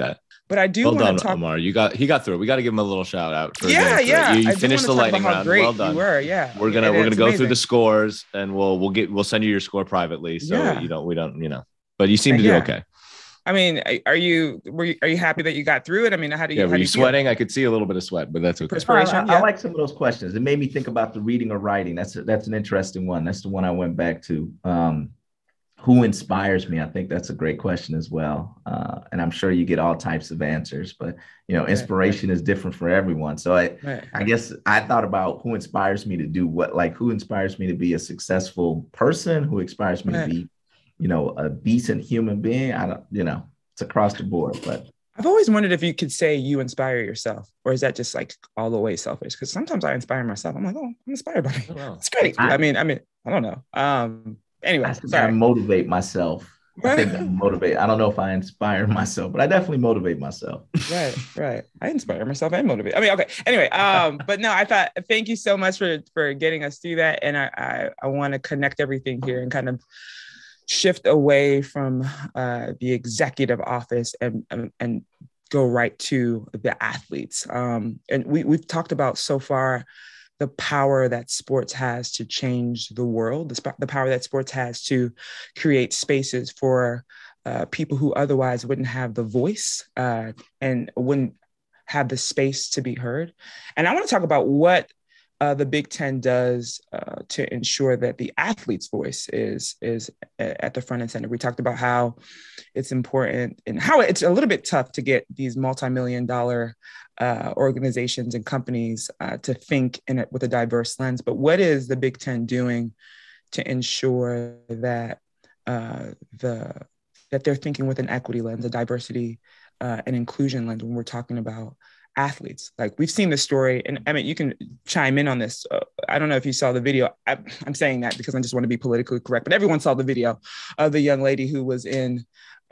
But I do well want done, to talk. Omar. You got he got through it. We got to give him a little shout out. For yeah, yeah. You, you I finished the lightning round. Well done. You were, yeah. We're gonna and we're gonna go amazing. through the scores, and we'll we'll get we'll send you your score privately, so yeah. you don't we don't you know. But you seem to yeah. do okay. I mean, are you were you, are you happy that you got through it? I mean, how do you? Yeah, how were do you, you sweating? Feel? I could see a little bit of sweat, but that's okay. Perspiration. I, I, yeah. I like some of those questions. It made me think about the reading or writing. That's a, that's an interesting one. That's the one I went back to. Um, who inspires me? I think that's a great question as well. Uh, and I'm sure you get all types of answers, but you know, inspiration right, right. is different for everyone. So I, right. I guess I thought about who inspires me to do what, like who inspires me to be a successful person, who inspires me right. to be, you know, a decent human being. I don't, you know, it's across the board, but I've always wondered if you could say you inspire yourself, or is that just like all the way selfish? Because sometimes I inspire myself. I'm like, oh, I'm inspired by me. Oh, wow. It's great. I, I mean, I mean, I don't know. Um, anyway, I, sorry. I motivate myself. I think I motivate. I don't know if I inspire myself, but I definitely motivate myself. Right, right. I inspire myself and motivate. I mean, okay. Anyway, um, but no, I thought thank you so much for for getting us through that, and I I, I want to connect everything here and kind of shift away from uh, the executive office and, and and go right to the athletes. Um, and we we've talked about so far the power that sports has to change the world, the, sp- the power that sports has to create spaces for uh, people who otherwise wouldn't have the voice uh, and wouldn't have the space to be heard. And I want to talk about what uh, the Big Ten does uh, to ensure that the athlete's voice is, is at the front and center. We talked about how it's important and how it's a little bit tough to get these multi-million dollar Uh, organizations and companies uh, to think in it with a diverse lens. But what is the Big Ten doing to ensure that uh, the that they're thinking with an equity lens, a diversity uh, and inclusion lens when we're talking about athletes? Like we've seen the story, and I mean, you can chime in on this. Uh, I don't know if you saw the video. I, I'm saying that because I just want to be politically correct, but everyone saw the video of the young lady who was in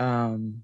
um,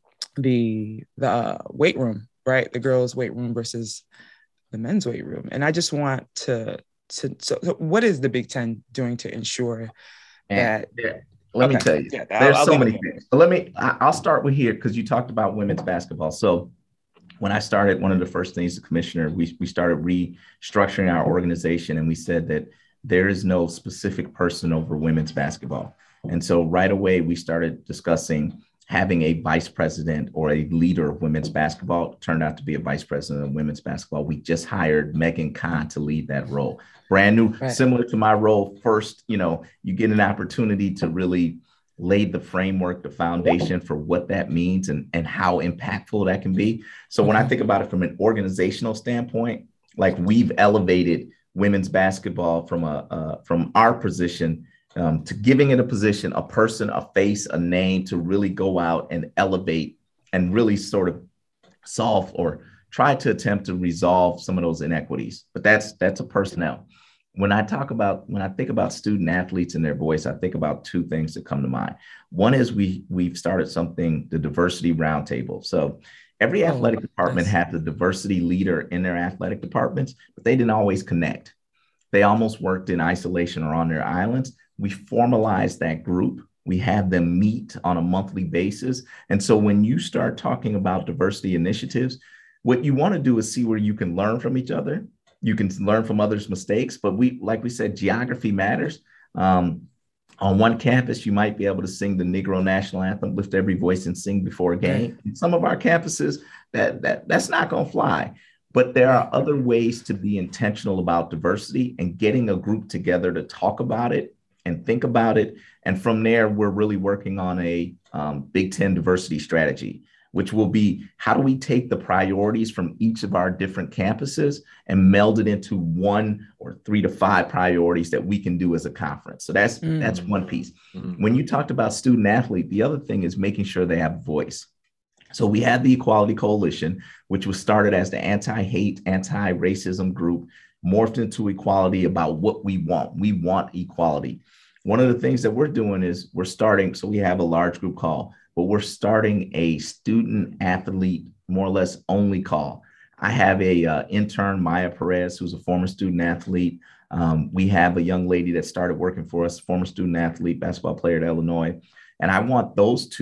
the the uh, weight room. Right, the girls' weight room versus the men's weight room, and I just want to to. So, so what is the Big Ten doing to ensure that? Yeah, let okay. me tell you, yeah, I'll, there's I'll so many things. So let me. I'll start with here because you talked about women's basketball. So when I started, one of the first things the commissioner we we started restructuring our organization, and we said that there is no specific person over women's basketball, and so right away we started discussing having a vice president or a leader of women's basketball. Turned out to be a vice president of women's basketball. We just hired Megan Kahn to lead that role. Brand new, right. Similar to my role. First, you know, you get an opportunity to really lay the framework, the foundation for what that means and, and how impactful that can be. So when I think about it from an organizational standpoint, like we've elevated women's basketball from a uh, from our position Um, to giving it a position, a person, a face, a name to really go out and elevate and really sort of solve or try to attempt to resolve some of those inequities. But that's that's a personnel. When I talk about, when I think about student athletes and their voice, I think about two things that come to mind. One is we, we've started something, the diversity roundtable. So every athletic oh, department nice. had the diversity leader in their athletic departments, but they didn't always connect. They almost worked in isolation or on their islands. We formalized that group. We have them meet on a monthly basis. And so when you start talking about diversity initiatives, what you want to do is see where you can learn from each other. You can learn from others' mistakes, but we, like we said, geography matters. Um, on one campus, you might be able to sing the Negro National Anthem, lift every voice and sing before a game. In some of our campuses, that, that that's not going to fly. But there are other ways to be intentional about diversity and getting a group together to talk about it and think about it. And from there, we're really working on a um, Big Ten diversity strategy, which will be how do we take the priorities from each of our different campuses and meld it into one or three to five priorities that we can do as a conference. So that's, mm. that's one piece. Mm. When you talked about student athlete, the other thing is making sure they have a voice. So we had the Equality Coalition, which was started as the anti-hate, anti-racism group, morphed into equality about what we want. We want equality. One of the things that we're doing is we're starting, so we have a large group call, but we're starting a student athlete, more or less only call. I have a uh, intern, Maya Perez, who's a former student athlete. Um, we have a young lady that started working for us, former student athlete, basketball player at Illinois. And I want those two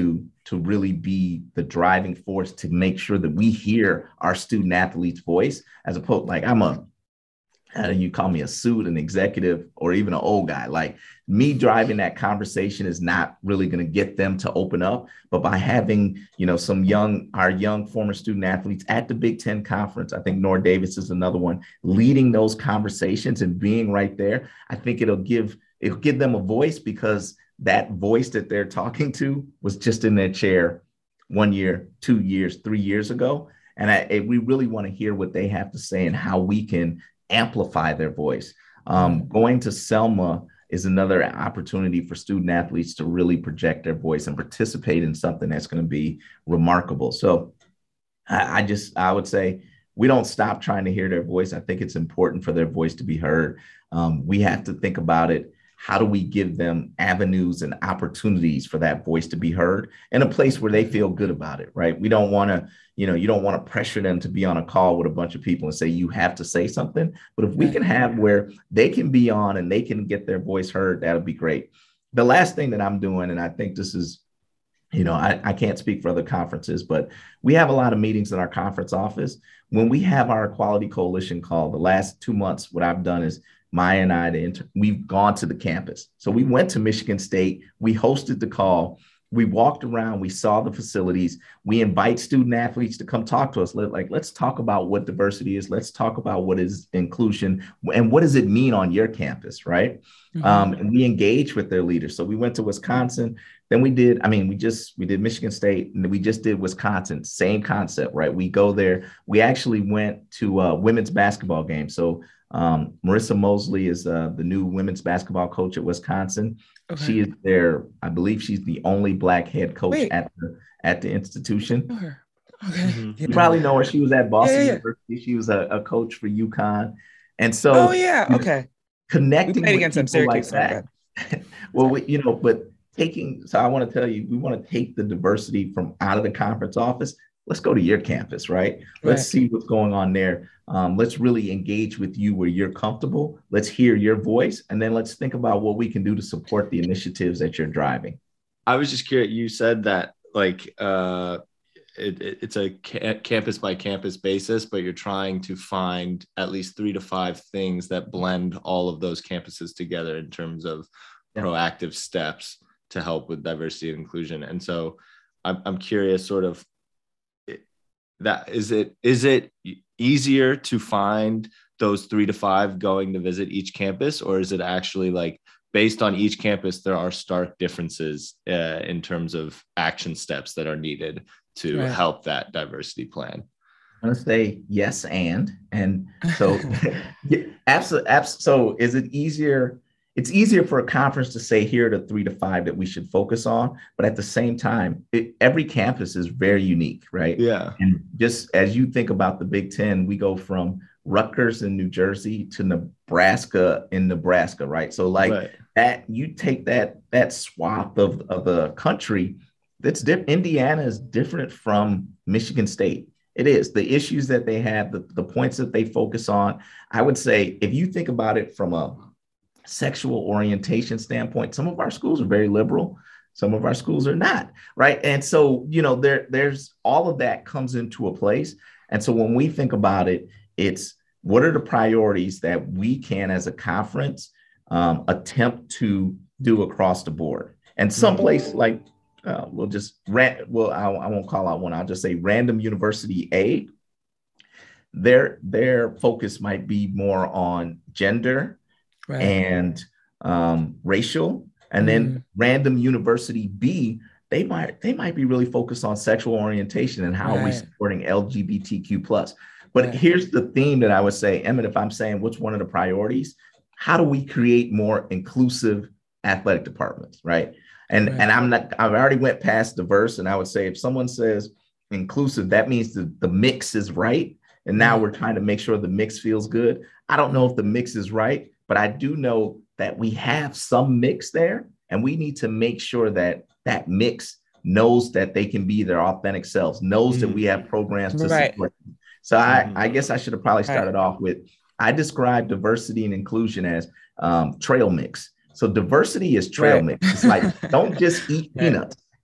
to really be the driving force to make sure that we hear our student athlete's voice, as opposed, like, I'm a, how do you call me, a suit, an executive, or even an old guy? Like, me driving that conversation is not really going to get them to open up. But by having, you know, some young, our young former student athletes at the Big Ten Conference, I think Nora Davis is another one, leading those conversations and being right there, I think it'll give, it'll give them a voice, because that voice that they're talking to was just in their chair one year, two years, three years ago. And I, we really want to hear what they have to say and how we can amplify their voice. Um, going to Selma is another opportunity for student athletes to really project their voice and participate in something that's going to be remarkable. So I, I just, I would say we don't stop trying to hear their voice. I think it's important for their voice to be heard. Um, we have to think about it. How do we give them avenues and opportunities for that voice to be heard in a place where they feel good about it, right? We don't want to, you know, you don't want to pressure them to be on a call with a bunch of people and say, you have to say something. But if we can have where they can be on and they can get their voice heard, that'll be great. The last thing that I'm doing, and I think this is, you know, I, I can't speak for other conferences, but we have a lot of meetings in our conference office. When we have our Equality Coalition call, the last two months, what I've done is Maya and I, the inter- we've gone to the campus. So we went to Michigan State. We hosted the call. We walked around. We saw the facilities. We invite student athletes to come talk to us. Let, like, let's talk about what diversity is. Let's talk about what is inclusion and what does it mean on your campus, right? Mm-hmm. Um, and we engage with their leaders. So we went to Wisconsin. Then we did, I mean, we just, we did Michigan State, and we just did Wisconsin, same concept, right? We go there. We actually went to a women's basketball game. So um, Marissa Mosley is uh, the new women's basketball coach at Wisconsin. Okay. She is there. I believe she's the only Black head coach Wait. at the at the institution. Okay. Mm-hmm. You probably know her. She was at Boston yeah, yeah. University. She was a, a coach for UConn. And so, oh yeah, okay. Connecting we with against people like that. Well, we, you know, but taking. So I want to tell you, we want to take the diversity from out of the conference office. Let's go to your campus, right? Let's right. see what's going on there. Um, let's really engage with you where you're comfortable. Let's hear your voice. And then let's think about what we can do to support the initiatives that you're driving. I was just curious. You said that like uh, it, it, it's a ca- campus by campus basis, but you're trying to find at least three to five things that blend all of those campuses together in terms of yeah. proactive steps to help with diversity and inclusion. And so I'm, I'm curious sort of, that is it is it easier to find those three to five going to visit each campus, or is it actually like based on each campus there are stark differences uh, in terms of action steps that are needed to right. help that diversity plan? I'm going to say yes and and so absolutely, absolutely. So is it easier? It's easier for a conference to say, here are the three to five that we should focus on. But at the same time, it, every campus is very unique, right? Yeah. And just as you think about the Big Ten, we go from Rutgers in New Jersey to Nebraska in Nebraska, right? So like right. that, you take that that swath of, of the country, that's diff- Indiana is different from Michigan State. It is. The issues that they have, the, the points that they focus on. I would say, if you think about it from a sexual orientation standpoint, some of our schools are very liberal, some of our schools are not, right? And so, you know, there there's all of that comes into a place. And so when we think about it, it's what are the priorities that we can as a conference um, attempt to do across the board? And someplace like uh, we'll just ran well I, I won't call out one, I'll just say Random University A, their their focus might be more on gender Right. and um, racial, and then mm. Random University B, they might they might be really focused on sexual orientation and how right. are we supporting L G B T Q plus. But right. here's the theme that I would say, Emmett, if I'm saying what's one of the priorities, how do we create more inclusive athletic departments, right? And right. and I'm not, I've already went past diverse, and I would say if someone says inclusive, that means the, the mix is right. And now we're trying to make sure the mix feels good. I don't know if the mix is right, but I do know that we have some mix there, and we need to make sure that that mix knows that they can be their authentic selves, knows mm-hmm. that we have programs to right. support them. So mm-hmm. I, I guess I should have probably started right. off with, I describe diversity and inclusion as um, trail mix. So diversity is trail right. mix. It's like, don't just eat peanuts.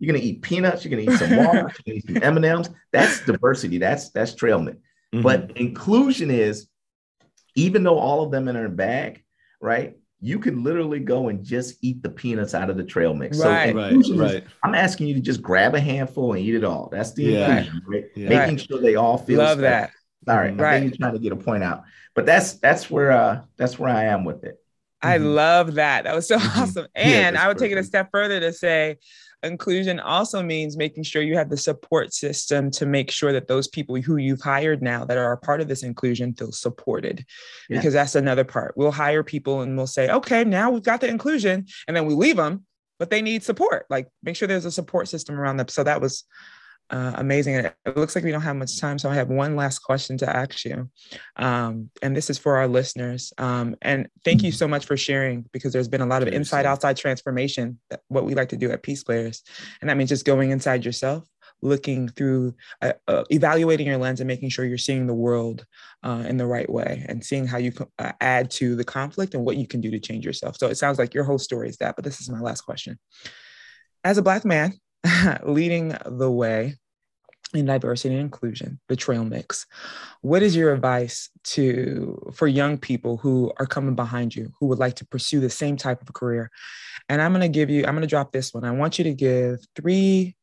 You're gonna eat peanuts. You're gonna eat some walnuts. You're gonna eat some M and M's. That's diversity. That's that's trail mix. Mm-hmm. But inclusion is, even though all of them are in a bag, right? You can literally go and just eat the peanuts out of the trail mix. Right, so inclusion right, is, right. I'm asking you to just grab a handful and eat it all. That's the Yeah. inclusion, right? Yeah. Making right. sure they all feel Love special. that. All right, Right. I think you're trying to get a point out, but that's that's where uh that's where I am with it. I Mhm. love that. That was so Mhm. awesome. Yeah, And that's I would take it a perfect. step further to say inclusion also means making sure you have the support system to make sure that those people who you've hired now that are a part of this inclusion feel supported. Yeah. Because that's another part. We'll hire people and we'll say, okay, now we've got the inclusion, and then we leave them, but they need support. Like, make sure there's a support system around them. So that was Uh, amazing. And it looks like we don't have much time. So I have one last question to ask you. Um, and this is for our listeners. Um, and thank you so much for sharing, because there's been a lot of inside outside transformation, that what we like to do at Peace Players. And that means just going inside yourself, looking through, uh, uh, evaluating your lens and making sure you're seeing the world uh, in the right way, and seeing how you uh, add to the conflict and what you can do to change yourself. So it sounds like your whole story is that, but this is my last question. As a Black man leading the way in diversity and inclusion, the trail mix, what is your advice to for young people who are coming behind you, who would like to pursue the same type of career? And I'm going to give you, I'm going to drop this one. I want you to give three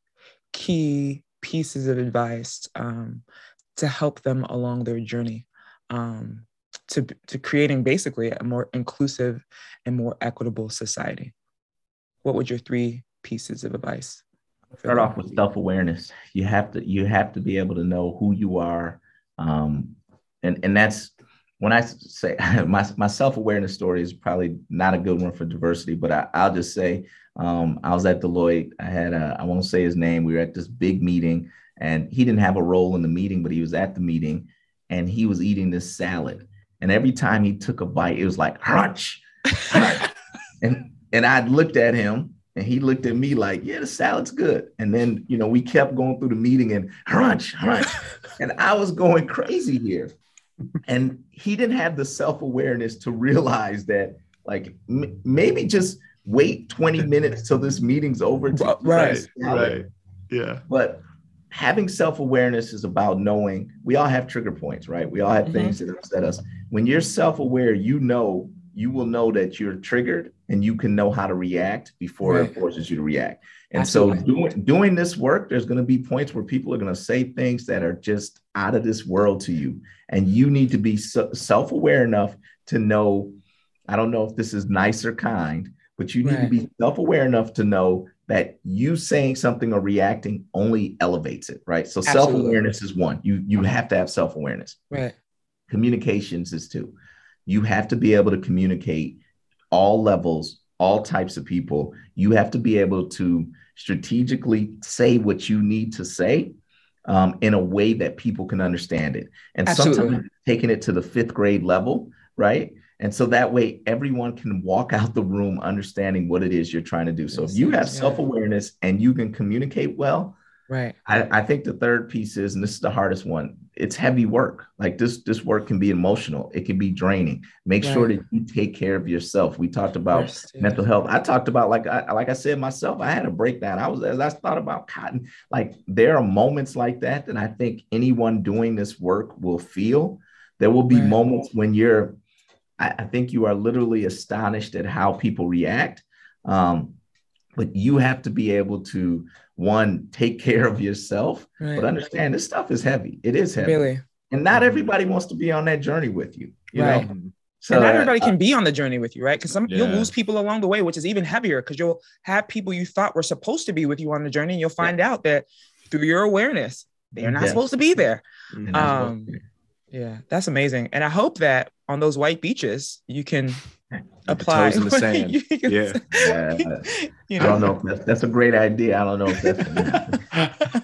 key pieces of advice um, to help them along their journey um, to, to creating basically a more inclusive and more equitable society. What would your three pieces of advice? Start off with self-awareness. You have to you have to be able to know who you are. Um, and, and that's when I say my, my self-awareness story is probably not a good one for diversity, but I, I'll just say um, I was at Deloitte. I had a, I won't say his name. We were at this big meeting, and he didn't have a role in the meeting, but he was at the meeting, and he was eating this salad. And every time he took a bite, it was like, crunch. and, and I looked at him, and he looked at me like, yeah, the salad's good. And then, you know, we kept going through the meeting and crunch, crunch. And I was going crazy here. And he didn't have the self-awareness to realize that, like, m- maybe just wait twenty minutes till this meeting's over. To right, right. Yeah. But having self-awareness is about knowing we all have trigger points, right? We all have mm-hmm. things that upset us. When you're self-aware, you know, you will know that you're triggered, and you can know how to react before right. it forces you to react. And Absolutely. so doing, doing this work, there's going to be points where people are going to say things that are just out of this world to you. And you need to be so, self-aware enough to know, I don't know if this is nice or kind, but you need right. to be self-aware enough to know that you saying something or reacting only elevates it, right? So Absolutely. self-awareness is one. You, you have to have self-awareness. Right. Communications is two. You have to be able to communicate all levels, all types of people. You have to be able to strategically say what you need to say um, in a way that people can understand it. And Absolutely. sometimes taking it to the fifth grade level, right? And so that way everyone can walk out the room understanding what it is you're trying to do. So if you have yeah. self-awareness and you can communicate well, right. I, I think the third piece is, and this is the hardest one, it's heavy work. Like this, this work can be emotional. It can be draining. Make right. sure that you take care of yourself. We talked about yes, mental health. I talked about, like I, like I said myself, I had a breakdown. I was, as I thought about cotton, like there are moments like that that I think anyone doing this work will feel. There will be right. moments when you're, I, I think you are literally astonished at how people react. Um, but you have to be able to, one, take care of yourself, right. but understand this stuff is heavy. It is heavy. Really? And not everybody wants to be on that journey with you. You right. know? So and not everybody uh, can be on the journey with you, right? Because some yeah. you'll lose people along the way, which is even heavier, because you'll have people you thought were supposed to be with you on the journey, and you'll find yeah. out that through your awareness, they're not yeah. supposed to be there. Um, yeah, that's amazing. And I hope that on those white beaches, you can apply. Toes in the sand. you can, yeah. yeah. You know? I don't know if that's, that's a great idea. I don't know if that's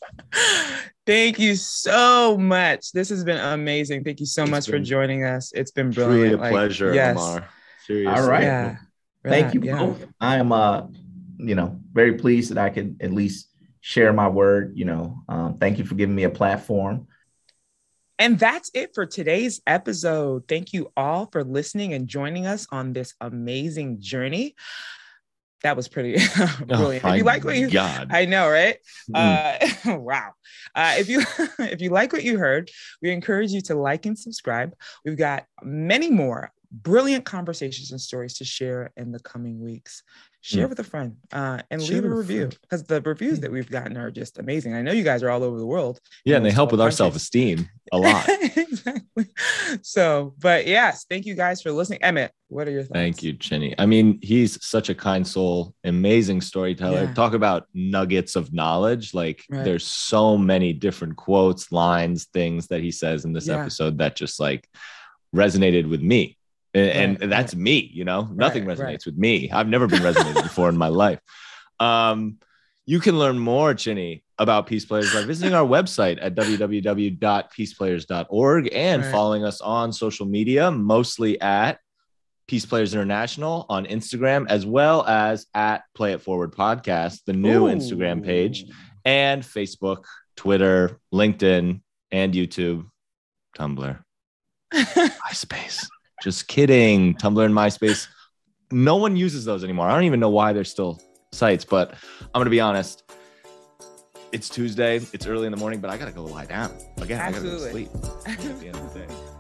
Thank you so much. This has been amazing. Thank you so it's much for joining us. It's been brilliant. Truly a like, pleasure, yes. Amar. Seriously. All right. Yeah. Thank you yeah. both. I am, uh, you know, very pleased that I could at least share my word. You know, um, thank you for giving me a platform. And that's it for today's episode. Thank you all for listening and joining us on this amazing journey. That was pretty brilliant. Oh, if you like what you, God. I know, right? Mm. Uh, wow. Uh, if you if you like what you heard, we encourage you to like and subscribe. We've got many more brilliant conversations and stories to share in the coming weeks. Share mm. with a friend uh, and share leave a review, because the reviews that we've gotten are just amazing. I know you guys are all over the world. Yeah, and they help with countries. Our self-esteem a lot. Exactly. So, but yes, thank you guys for listening. Emmett, what are your thoughts? Thank you, Chinny. I mean, he's such a kind soul, amazing storyteller. Yeah. Talk about nuggets of knowledge. Like right. there's so many different quotes, lines, things that he says in this yeah. episode that just like resonated with me. And, right, and that's right. me, you know, nothing right, resonates right. with me. I've never been resonated before in my life. Um, you can learn more, Chinny, about Peace Players by visiting our website at w w w dot peace players dot org and right. following us on social media, mostly at Peace Players International on Instagram, as well as at Play It Forward Podcast, the new Ooh. Instagram page, and Facebook, Twitter, LinkedIn, and YouTube, Tumblr, MySpace. Just kidding. Tumblr and MySpace. No one uses those anymore. I don't even know why they're still sites, but I'm going to be honest. It's Tuesday. It's early in the morning, but I got to go lie down. Again, Absolutely. I got to go to sleep at the end of the day.